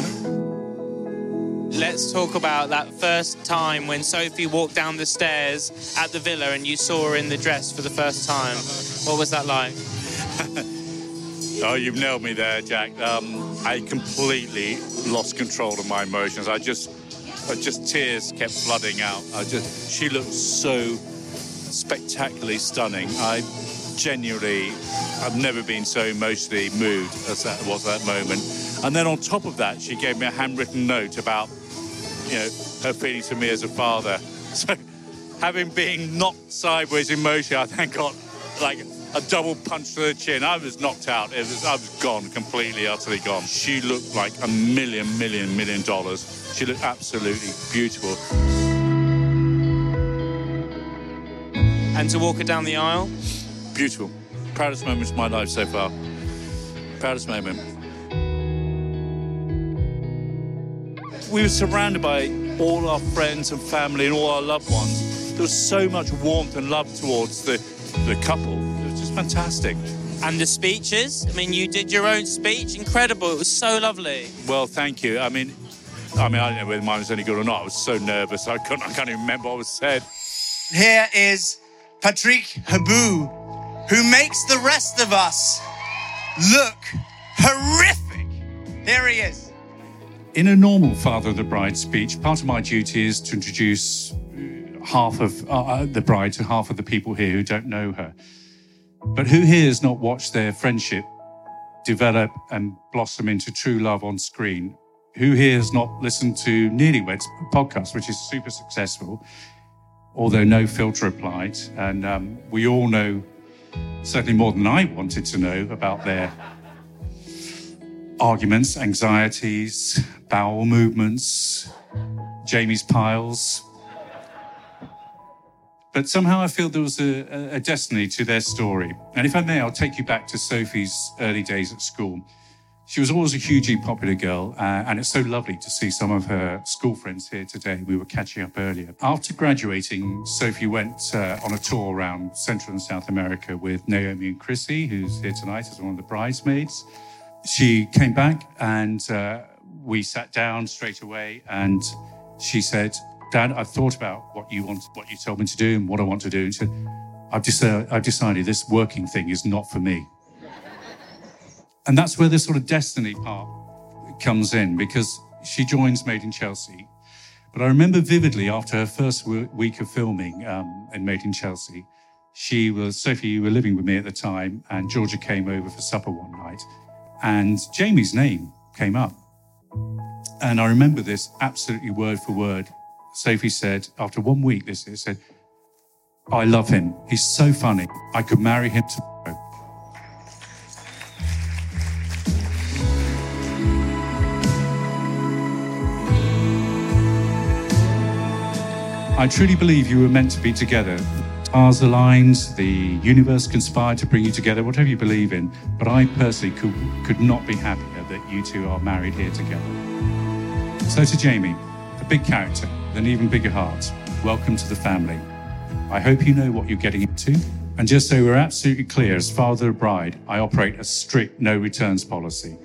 Let's talk about that first time when Sophie walked down the stairs at the villa and you saw her in the dress for the first time. What was that like? Oh, you've nailed me there, Jack. Um, I completely lost control of my emotions. I just, I just tears kept flooding out. I just, she looked so spectacularly stunning. I genuinely, I've never been so emotionally moved as that was that moment. And then on top of that, she gave me a handwritten note about, you know, her feelings for me as a father. So having been knocked sideways emotionally, I then got like a double punch to the chin. I was knocked out. It was, I was gone, completely, utterly gone. She looked like a million, million, million dollars. She looked absolutely beautiful. And to walk her down the aisle? Beautiful. Proudest moment of my life so far. Proudest moment. We were surrounded by all our friends and family and all our loved ones. There was so much warmth and love towards the, the couple. It was just fantastic. And the speeches? I mean, you did your own speech. Incredible. It was so lovely. Well, thank you. I mean, I mean, I don't know whether mine was any good or not. I was so nervous. I couldn't, I can't even remember what was said. Here is Patrick Habu, who makes the rest of us look horrific. Here he is. In a normal Father of the Bride speech, part of my duty is to introduce half of uh, the bride to half of the people here who don't know her. But who here has not watched their friendship develop and blossom into true love on screen? Who here has not listened to Nearlyweds podcast, which is super successful, although no filter applied? And um, we all know, certainly more than I wanted to know, about their arguments, anxieties, bowel movements, Jamie's piles. But somehow I feel there was a, a destiny to their story. And if I may, I'll take you back to Sophie's early days at school. She was always a hugely popular girl, uh, and it's so lovely to see some of her school friends here today. We were catching up earlier. After graduating, Sophie went uh, on a tour around Central and South America with Naomi and Chrissy, who's here tonight as one of the bridesmaids. She came back and uh, we sat down straight away, and she said, "Dad, I've thought about what you want, what you told me to do and what I want to do." And she said, I've, just, uh, I've decided this working thing is not for me. And that's where this sort of destiny part comes in, because she joins Made in Chelsea. But I remember vividly after her first w- week of filming um, in Made in Chelsea, she was, Sophie, you were living with me at the time, and Georgia came over for supper one night, and Jamie's name came up. And I remember this absolutely word for word. Sophie said, after one week, this is, said, "I love him. He's so funny. I could marry him tomorrow." I truly believe you were meant to be together. Stars aligned, the universe conspired to bring you together, whatever you believe in. But I personally could, could not be happier that you two are married here together. So to Jamie, a big character with an even bigger heart, welcome to the family. I hope you know what you're getting into. And just so we're absolutely clear, as father of bride, I operate a strict no returns policy.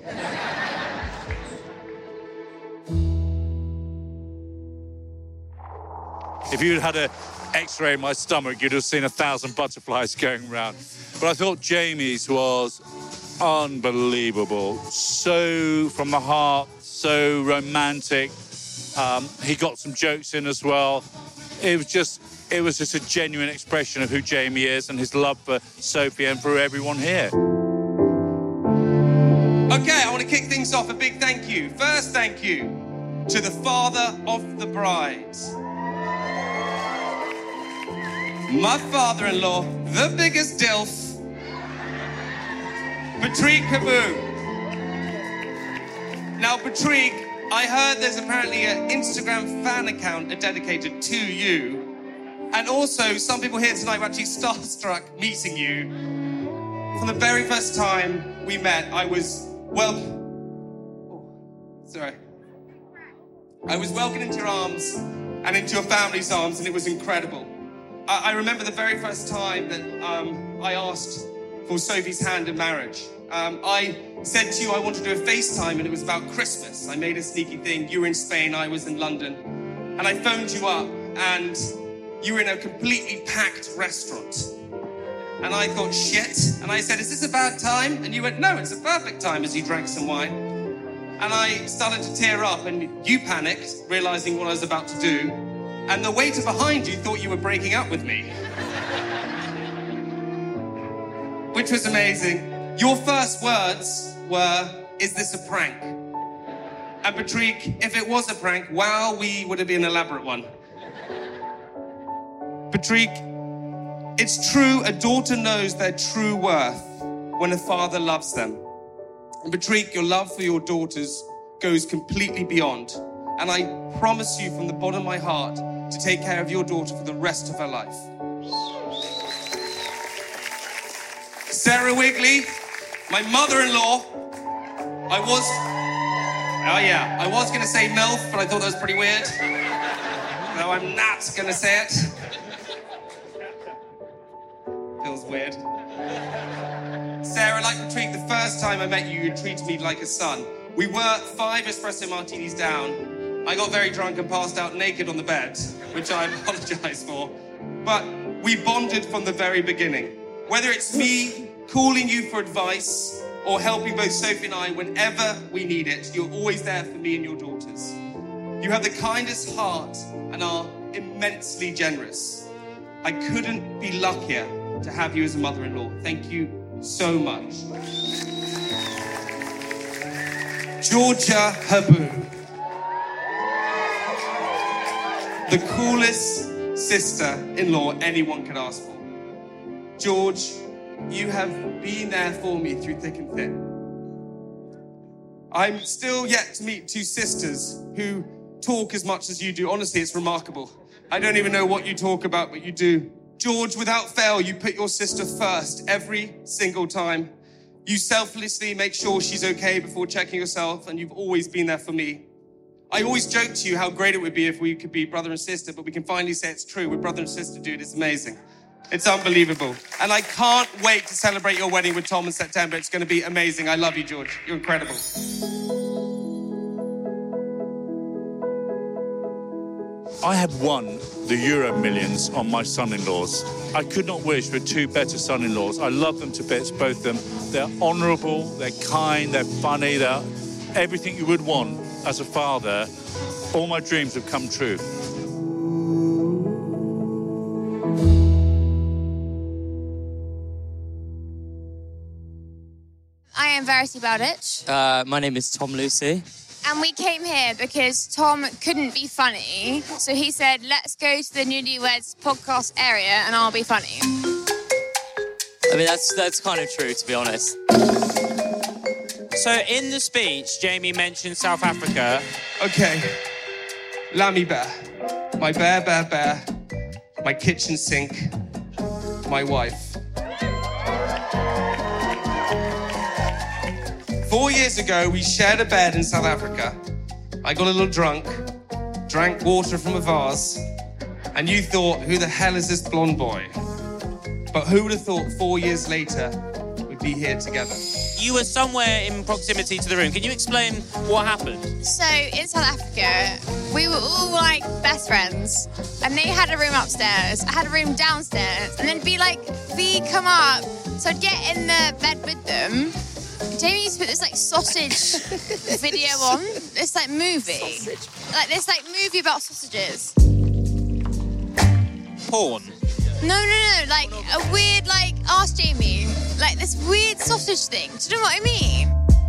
If you'd had an x-ray in my stomach, you'd have seen a thousand butterflies going around. But I thought Jamie's was unbelievable. So from the heart, so romantic. Um, he got some jokes in as well. It was just, it was just a genuine expression of who Jamie is and his love for Sophie and for everyone here. Okay, I want to kick things off. A big thank you. First thank you to the father of the bride. My father-in-law, the biggest dilf, Patrick Habu. Now, Patrick, I heard there's apparently an Instagram fan account dedicated to you. And also, some people here tonight were actually starstruck meeting you. From the very first time we met, I was, well, oh, sorry. I was welcomed into your arms and into your family's arms, and it was incredible. I remember the very first time that um, I asked for Sophie's hand in marriage. Um, I said to you I wanted to do a FaceTime, and it was about Christmas. I made a sneaky thing. You were in Spain, I was in London. And I phoned you up, and you were in a completely packed restaurant. And I thought, shit. And I said, is this a bad time? And you went, no, it's a perfect time, as you drank some wine. And I started to tear up, and you panicked, realizing what I was about to do. And the waiter behind you thought you were breaking up with me. Which was amazing. Your first words were, is this a prank? And Patrick, if it was a prank, wow, we would have been an elaborate one. Patrick, It's true, a daughter knows their true worth when a father loves them. And Patrick, your love for your daughters goes completely beyond. And I promise you from the bottom of my heart to take care of your daughter for the rest of her life. Sarah Wigley, my mother-in-law, I was, oh yeah, I was gonna say MILF, but I thought that was pretty weird. No, I'm not gonna say it. Feels weird. Sarah, like Patrick, the first time I met you, you treated me like a son. We were five espresso martinis down. I got very drunk and passed out naked on the bed, which I apologize for. But we bonded from the very beginning. Whether it's me calling you for advice or helping both Sophie and I whenever we need it, you're always there for me and your daughters. You have the kindest heart and are immensely generous. I couldn't be luckier to have you as a mother-in-law. Thank you so much. Georgia Habu. The coolest sister-in-law anyone could ask for. George, you have been there for me through thick and thin. I'm still yet to meet two sisters who talk as much as you do. Honestly, it's remarkable. I don't even know what you talk about, but you do. George, without fail, you put your sister first every single time. You selflessly make sure she's okay before checking yourself, and you've always been there for me. I always joke to you how great it would be if we could be brother and sister, but we can finally say it's true. We're brother and sister, dude. It's amazing. It's unbelievable. And I can't wait to celebrate your wedding with Tom in September. It's going to be amazing. I love you, George. You're incredible. I have won the Euro Millions on my son-in-laws. I could not wish for two better son-in-laws. I love them to bits, both of them. They're honourable, they're kind, they're funny, they're everything you would want as a father. All my dreams have come true. I am Verity Bowditch. Uh, my name is Tom Lucy. And we came here because Tom couldn't be funny. So he said, let's go to the Newlyweds podcast area and I'll be funny. I mean, that's that's kind of true, to be honest. So in the speech, Jamie mentioned South Africa. Okay. Lammy bear. My bear, bear, bear. My kitchen sink. My wife. Four years ago, we shared a bed in South Africa. I got a little drunk, drank water from a vase, and you thought, who the hell is this blonde boy? But who would have thought four years later we'd be here together? You were somewhere in proximity to the room. Can you explain what happened? So in South Africa, we were all like best friends. And they had a room upstairs. I had a room downstairs. And then it'd be like, V, come up. So I'd get in the bed with them. Jamie used to put this like sausage video on, this like movie, sausage. like this like movie about sausages. Porn. No, no, no, like a weird like ask Jamie, like this weird sausage thing. Do you know what I mean?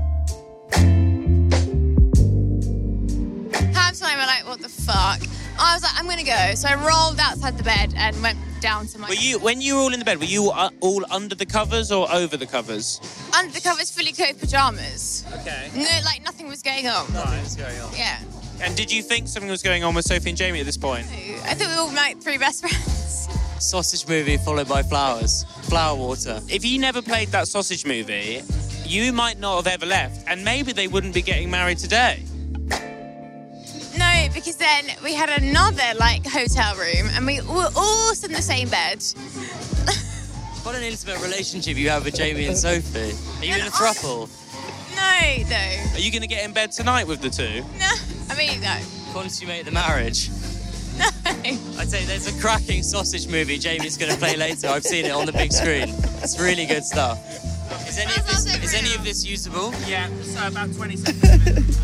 Ham's and I were like, what the fuck? I was like, I'm gonna go. So I rolled outside the bed and went down to my. Were you when you were all in the bed? Were you uh, all under the covers or over the covers? Under the covers, fully clothed pajamas. Okay. No, like nothing was going on. Nothing was going on. Yeah. And did you think something was going on with Sophie and Jamie at this point? I thought we were all like three best friends. Sausage movie followed by flowers. Flower water. If you never played that sausage movie, you might not have ever left, and maybe they wouldn't be getting married today. No, because then we had another like hotel room, and we were all in the same bed. What an intimate relationship you have with Jamie and Sophie. Are you in a throuple? No, no. Are you going to get in bed tonight with the two? No, I mean no. Consummate the marriage. No. I'd say there's a cracking sausage movie Jamie's going to play later. I've seen it on the big screen. It's really good stuff. Is any of this, is any of this usable? Yeah, so about twenty seconds.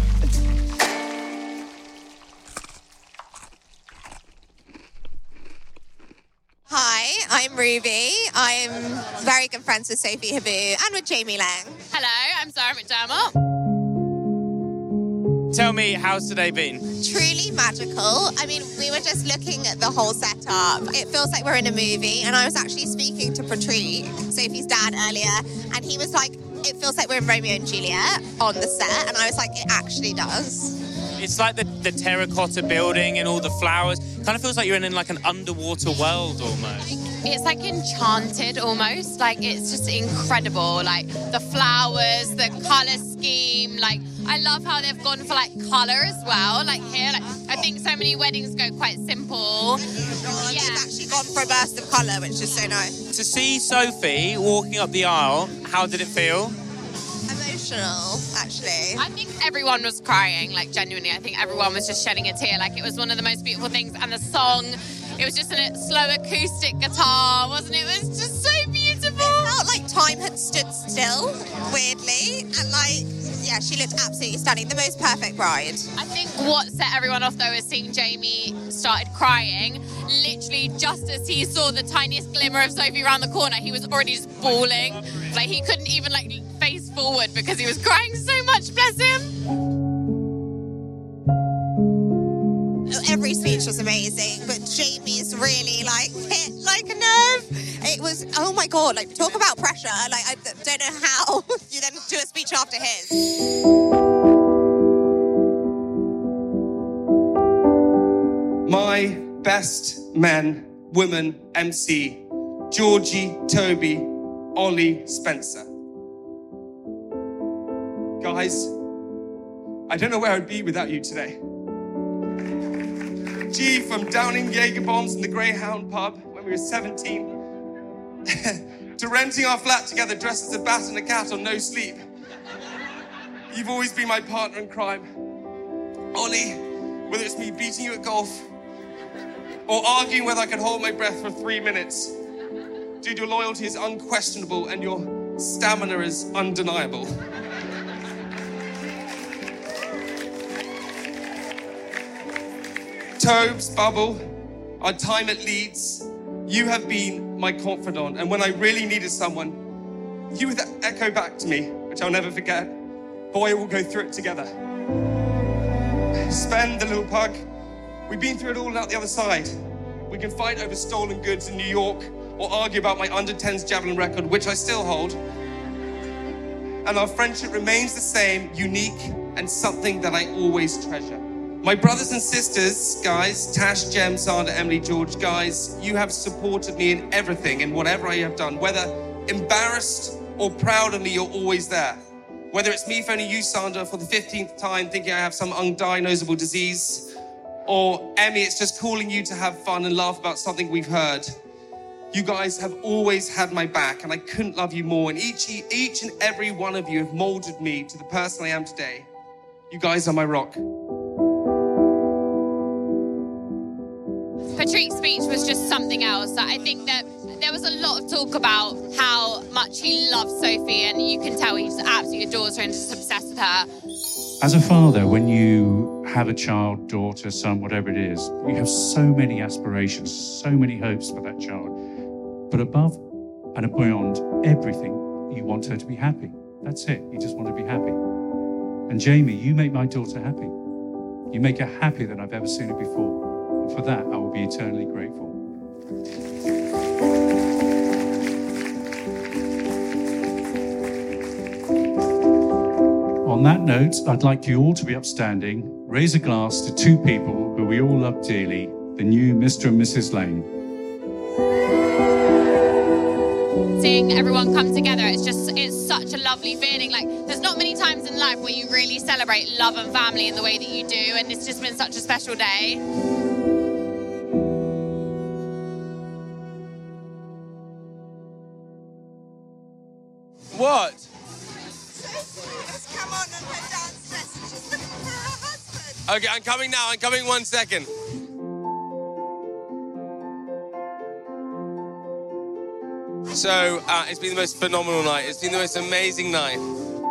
Hi, I'm Ruby. I'm very good friends with Sophie Habu and with Jamie Lang. Hello, I'm Zara McDermott. Tell me, how's today been? Truly magical. I mean, we were just looking at the whole setup. It feels like we're in a movie, and I was actually speaking to Patrick, Sophie's dad, earlier, and he was like, it feels like we're in Romeo and Juliet on the set, and I was like, it actually does. It's like the, the terracotta building and all the flowers. Kind of feels like you're in, in like an underwater world almost. It's like enchanted almost. Like, it's just incredible. Like, the flowers, the colour scheme. Like, I love how they've gone for, like, colour as well. Like, here, like, I think so many weddings go quite simple. Yeah. They've actually gone for a burst of colour, which is so nice. To see Sophie walking up the aisle, how did it feel? Emotional, actually. I think everyone was crying, like, genuinely. I think everyone was just shedding a tear. Like, it was one of the most beautiful things. And the song, it was just a slow acoustic guitar, wasn't it? It was just so beautiful. It felt like time had stood still, weirdly. And, like, yeah, she looked absolutely stunning. The most perfect bride. I think what set everyone off, though, is seeing Jamie started crying. Literally, just as he saw the tiniest glimmer of Sophie around the corner, he was already just bawling. Like, he couldn't even, like, face forward because he was crying so much, bless him. Every speech was amazing, but Jamie's really, like, hit like a nerve. It was, oh my God, like, talk about pressure. Like, I don't know how you then do a speech after his. My best men, women, M C, Georgie, Toby, Ollie, Spencer. Guys, I don't know where I'd be without you today. G from downing Jaeger bombs in the Greyhound pub when we were seventeen, to renting our flat together dressed as a bat and a cat on No Sleep. You've always been my partner in crime. Ollie, whether it's me beating you at golf or arguing whether I could hold my breath for three minutes. Dude, your loyalty is unquestionable and your stamina is undeniable. Tobes, Bubble, our time at Leeds, you have been my confidant, and when I really needed someone, you would echo back to me, which I'll never forget. Boy, we'll go through it together. Spen, the little pug, we've been through it all and out the other side. We can fight over stolen goods in New York, or argue about my under tens javelin record, which I still hold. And our friendship remains the same, unique, and something that I always treasure. My brothers and sisters, guys, Tash, Jem, Sandra, Emily, George, guys, you have supported me in everything, in whatever I have done. Whether embarrassed or proud of me, you're always there. Whether it's me phoning you, Sandra, for the fifteenth time, thinking I have some undiagnosable disease, or Emmy, it's just calling you to have fun and laugh about something we've heard. You guys have always had my back, and I couldn't love you more. And each, each and every one of you have molded me to the person I am today. You guys are my rock. Patrick's speech was just something else. I think that there was a lot of talk about how much he loves Sophie, and you can tell he just absolutely adores her and just obsessed with her. As a father, when you have a child, daughter, son, whatever it is, you have so many aspirations, so many hopes for that child. But above and beyond everything, you want her to be happy. That's it. You just want to be happy. And Jamie, you make my daughter happy. You make her happier than I've ever seen her before. And for that, I will be eternally grateful. On that note, I'd like you all to be upstanding, raise a glass to two people who we all love dearly, the new Mister and Missus Lane. Seeing everyone come together, it's just, it's such a lovely feeling. Like, there's not many times in life where you really celebrate love and family in the way that you do, and it's just been such a special day. What? Come on and her dance dress. She's looking for her husband. Okay, I'm coming now. I'm coming one second. So, uh, it's been the most phenomenal night. It's been the most amazing night.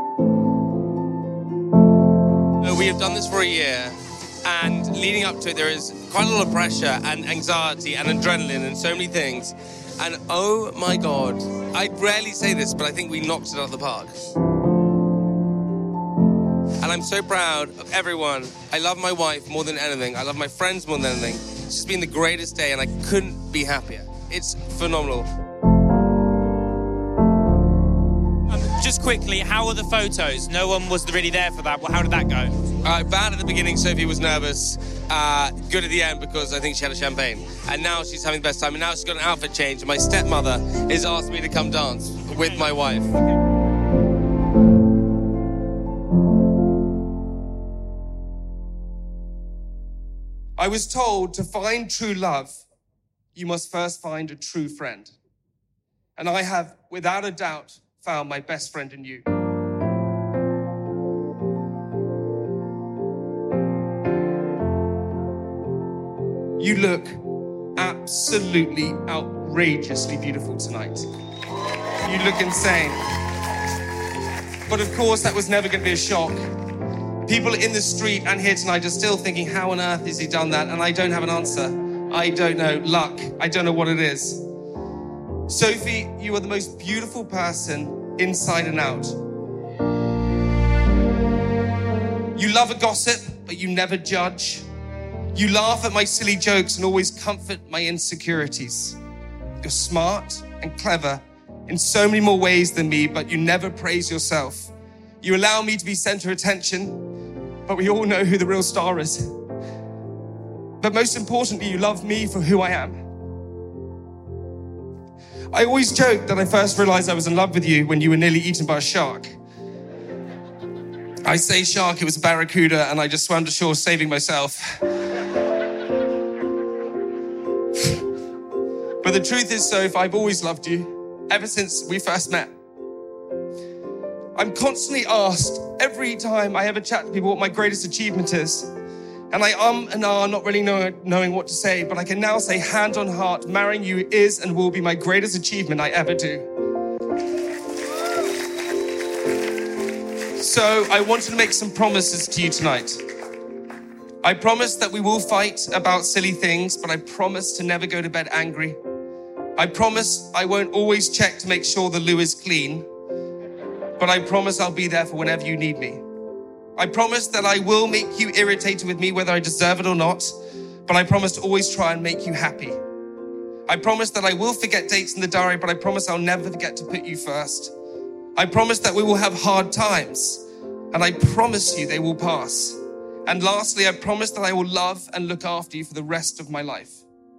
Uh, we have done this for a year, and leading up to it, there is quite a lot of pressure and anxiety and adrenaline and so many things. And oh my God, I rarely say this, but I think we knocked it out of the park. And And I'm so proud of everyone. I love my wife more than anything. I love my friends more than anything. It's just been the greatest day and I couldn't be happier. It's phenomenal. Um, just quickly, how are the photos? No one was really there for that. Well, how did that go? Uh, bad at the beginning, Sophie was nervous. Uh, good at the end because I think she had a champagne. And now she's having the best time. And now she's got an outfit change. And my stepmother has asked me to come dance with my wife. I was told to find true love, you must first find a true friend. And I have, without a doubt, found my best friend in you. You look absolutely outrageously beautiful tonight. You look insane. But of course, that was never going to be a shock. People in the street and here tonight are still thinking, how on earth has he done that? And I don't have an answer. I don't know. Luck. I don't know what it is. Sophie, you are the most beautiful person inside and out. You love a gossip, but you never judge. You laugh at my silly jokes and always comfort my insecurities. You're smart and clever in so many more ways than me, but you never praise yourself. You allow me to be center of attention, but we all know who the real star is. But most importantly, you love me for who I am. I always joke that I first realized I was in love with you when you were nearly eaten by a shark. I say shark, it was a barracuda, and I just swam to shore saving myself. But the truth is, Soph, I've always loved you, ever since we first met. I'm constantly asked every time I ever chat to people what my greatest achievement is. And I um and ah, not really know, knowing what to say, but I can now say hand on heart, marrying you is and will be my greatest achievement I ever do. So I wanted to make some promises to you tonight. I promise that we will fight about silly things, but I promise to never go to bed angry. I promise I won't always check to make sure the loo is clean, but I promise I'll be there for whenever you need me. I promise that I will make you irritated with me whether I deserve it or not, but I promise to always try and make you happy. I promise that I will forget dates in the diary, but I promise I'll never forget to put you first. I promise that we will have hard times, and I promise you they will pass. And lastly, I promise that I will love and look after you for the rest of my life.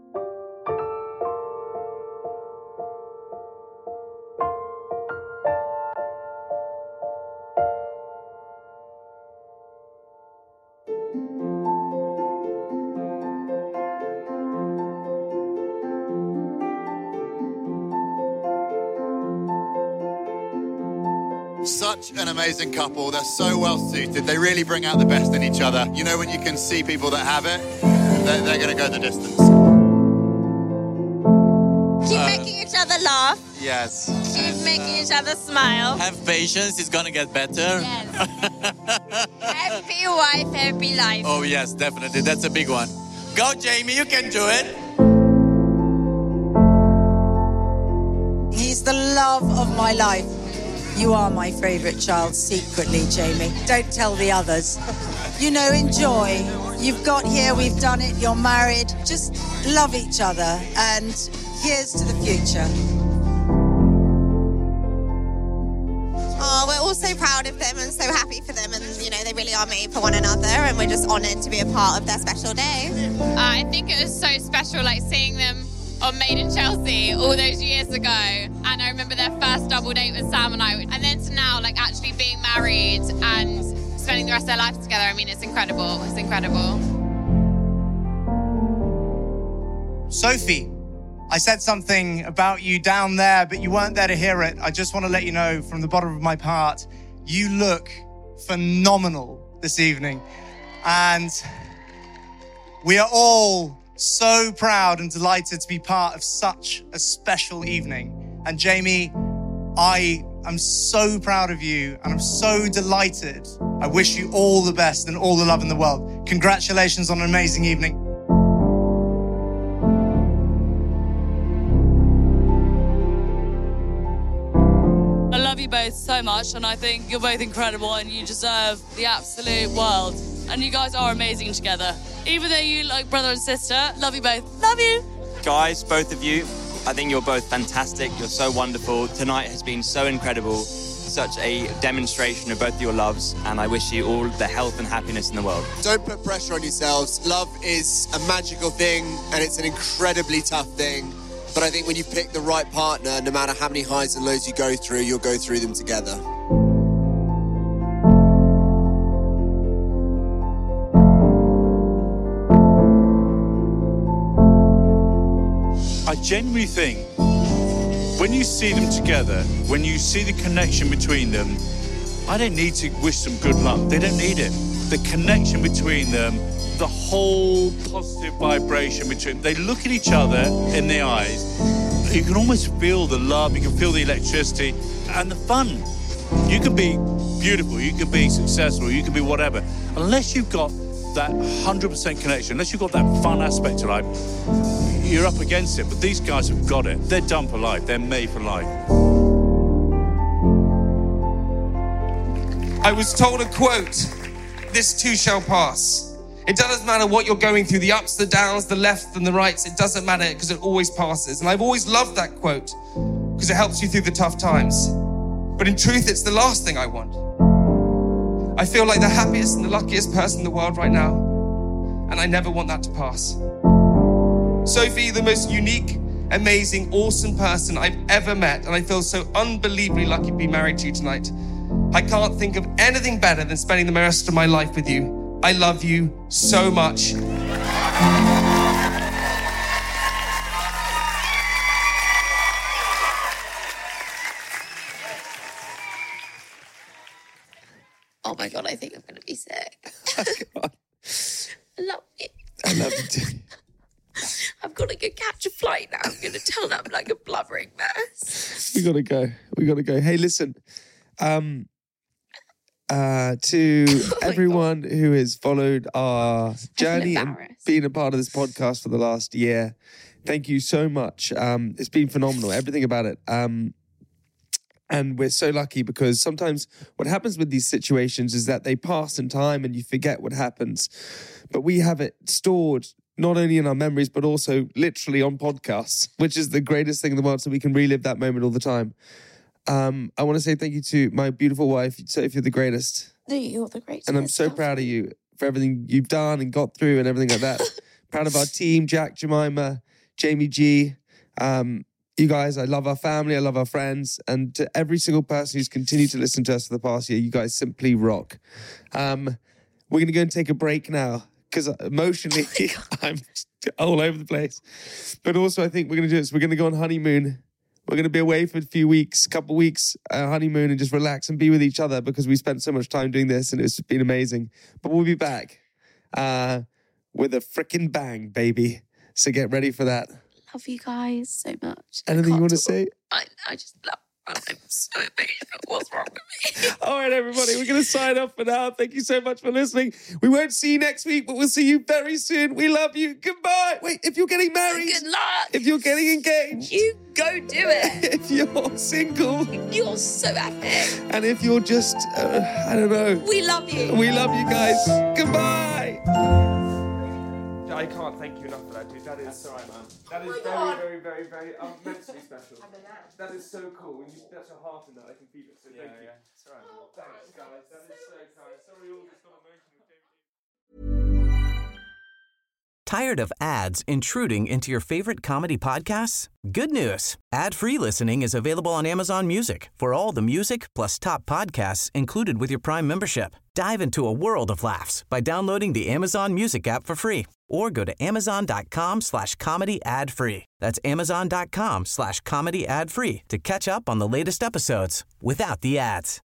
Such an amazing couple. They're so well suited. They really bring out the best in each other. You know, when you can see people that have it, they're, they're going to go the distance. Keep Uh, making each other laugh. Yes. Keep making each other smile. Have patience, it's gonna get better. Happy wife, happy life. Oh yes, definitely. That's a big one. Go, Jamie, you can do it. He's the love of my life. You are my favourite child secretly, Jamie. Don't tell the others. You know, enjoy. You've got here, we've done it, you're married. Just love each other, and here's to the future. Oh, we're all so proud of them and so happy for them, and you know, they really are made for one another, and we're just honoured to be a part of their special day. Uh, I think it was so special, like seeing them on Made in Chelsea all those years ago. And I remember their first double date with Sam and I. And then to now, like actually being married and spending the rest of their life together. I mean, it's incredible. It's incredible. Sophie, I said something about you down there, but you weren't there to hear it. I just want to let you know from the bottom of my heart, you look phenomenal this evening. And we are all so proud and delighted to be part of such a special evening. And Jamie, I am so proud of you and I'm so delighted. I wish you all the best and all the love in the world. Congratulations on an amazing evening. I love you both both so much, and I think you're both incredible, and you deserve the absolute world. And you guys are amazing together. Even though you like brother and sister, love you both. Love you. Guys, both of you, I think you're both fantastic. You're so wonderful. Tonight has been so incredible. Such a demonstration of both your loves, and I wish you all the health and happiness in the world. Don't put pressure on yourselves. Love is a magical thing, and it's an incredibly tough thing. But I think when you pick the right partner, no matter how many highs and lows you go through, you'll go through them together. I genuinely think when you see them together, when you see the connection between them, I don't need to wish them good luck. They don't need it. The connection between them, the whole positive vibration between them, they look at each other in the eyes. You can almost feel the love, you can feel the electricity and the fun. You can be beautiful, you can be successful, you can be whatever. Unless you've got that one hundred percent connection, unless you've got that fun aspect to life, you're up against it. But these guys have got it. They're done for life. They're made for life. I was told a quote, "This too shall pass." It doesn't matter what you're going through, the ups, the downs, the lefts and the rights, it doesn't matter because it always passes. And I've always loved that quote because it helps you through the tough times. But in truth, it's the last thing I want. I feel like the happiest and the luckiest person in the world right now, and I never want that to pass. Sophie, the most unique, amazing, awesome person I've ever met, and I feel so unbelievably lucky to be married to you tonight. I can't think of anything better than spending the rest of my life with you. I love you so much. Oh my God, I think I'm going to be sick. I love you. I love you too. I've got to go catch a flight now. I'm going to tell them I'm like a blubbering mess. We gotta go. We gotta go. Hey, listen. Um, uh, to Oh everyone who has followed our journey and been a part of this podcast for the last year, thank you so much. Um, it's been phenomenal. Everything about it. Um, and we're so lucky because sometimes what happens with these situations is that they pass in time and you forget what happens. But we have it stored not only in our memories, but also literally on podcasts, which is the greatest thing in the world. So we can relive that moment all the time. Um, I want to say thank you to my beautiful wife, Sophie, you're the greatest. No, you're the greatest. And I'm so proud of you for everything you've done and got through and everything like that. Proud of our team, Jack, Jemima, Jamie G. Um, you guys, I love our family, I love our friends. And to every single person who's continued to listen to us for the past year, you guys simply rock. Um, we're going to go and take a break now because emotionally I'm all over the place. But also I think we're going to do this. We're going to go on honeymoon. We're going to be away for a few weeks, a couple of weeks, uh, honeymoon, and just relax and be with each other because we spent so much time doing this and it's been amazing. But we'll be back uh, with a freaking bang, baby. So get ready for that. Love you guys so much. Anything you want to say? I, I just love I'm so emotional. What's wrong with me? All right, everybody, we're going to sign off for now. Thank you so much for listening. We won't see you next week, but we'll see you very soon. We love you. Goodbye. Wait, if you're getting married. Good luck. If you're getting engaged. You go do it. If you're single. You're so epic. And if you're just, uh, I don't know. We love you. We love you guys. Goodbye. I can't thank you enough for that, dude. That is, that's all right, man. That is Oh my very, God. very, very, very immensely special. That is so cool. When you that's a heart in that, I can feel it. So thank you. It's all right. Thanks, guys. That is so kind. Sorry, all this got emotional. Tired of ads intruding into your favorite comedy podcasts? Good news. Ad-free listening is available on Amazon Music for all the music plus top podcasts included with your Prime membership. Dive into a world of laughs by downloading the Amazon Music app for free or go to amazon.com slash comedy ad free. That's amazon.com slash comedy ad free to catch up on the latest episodes without the ads.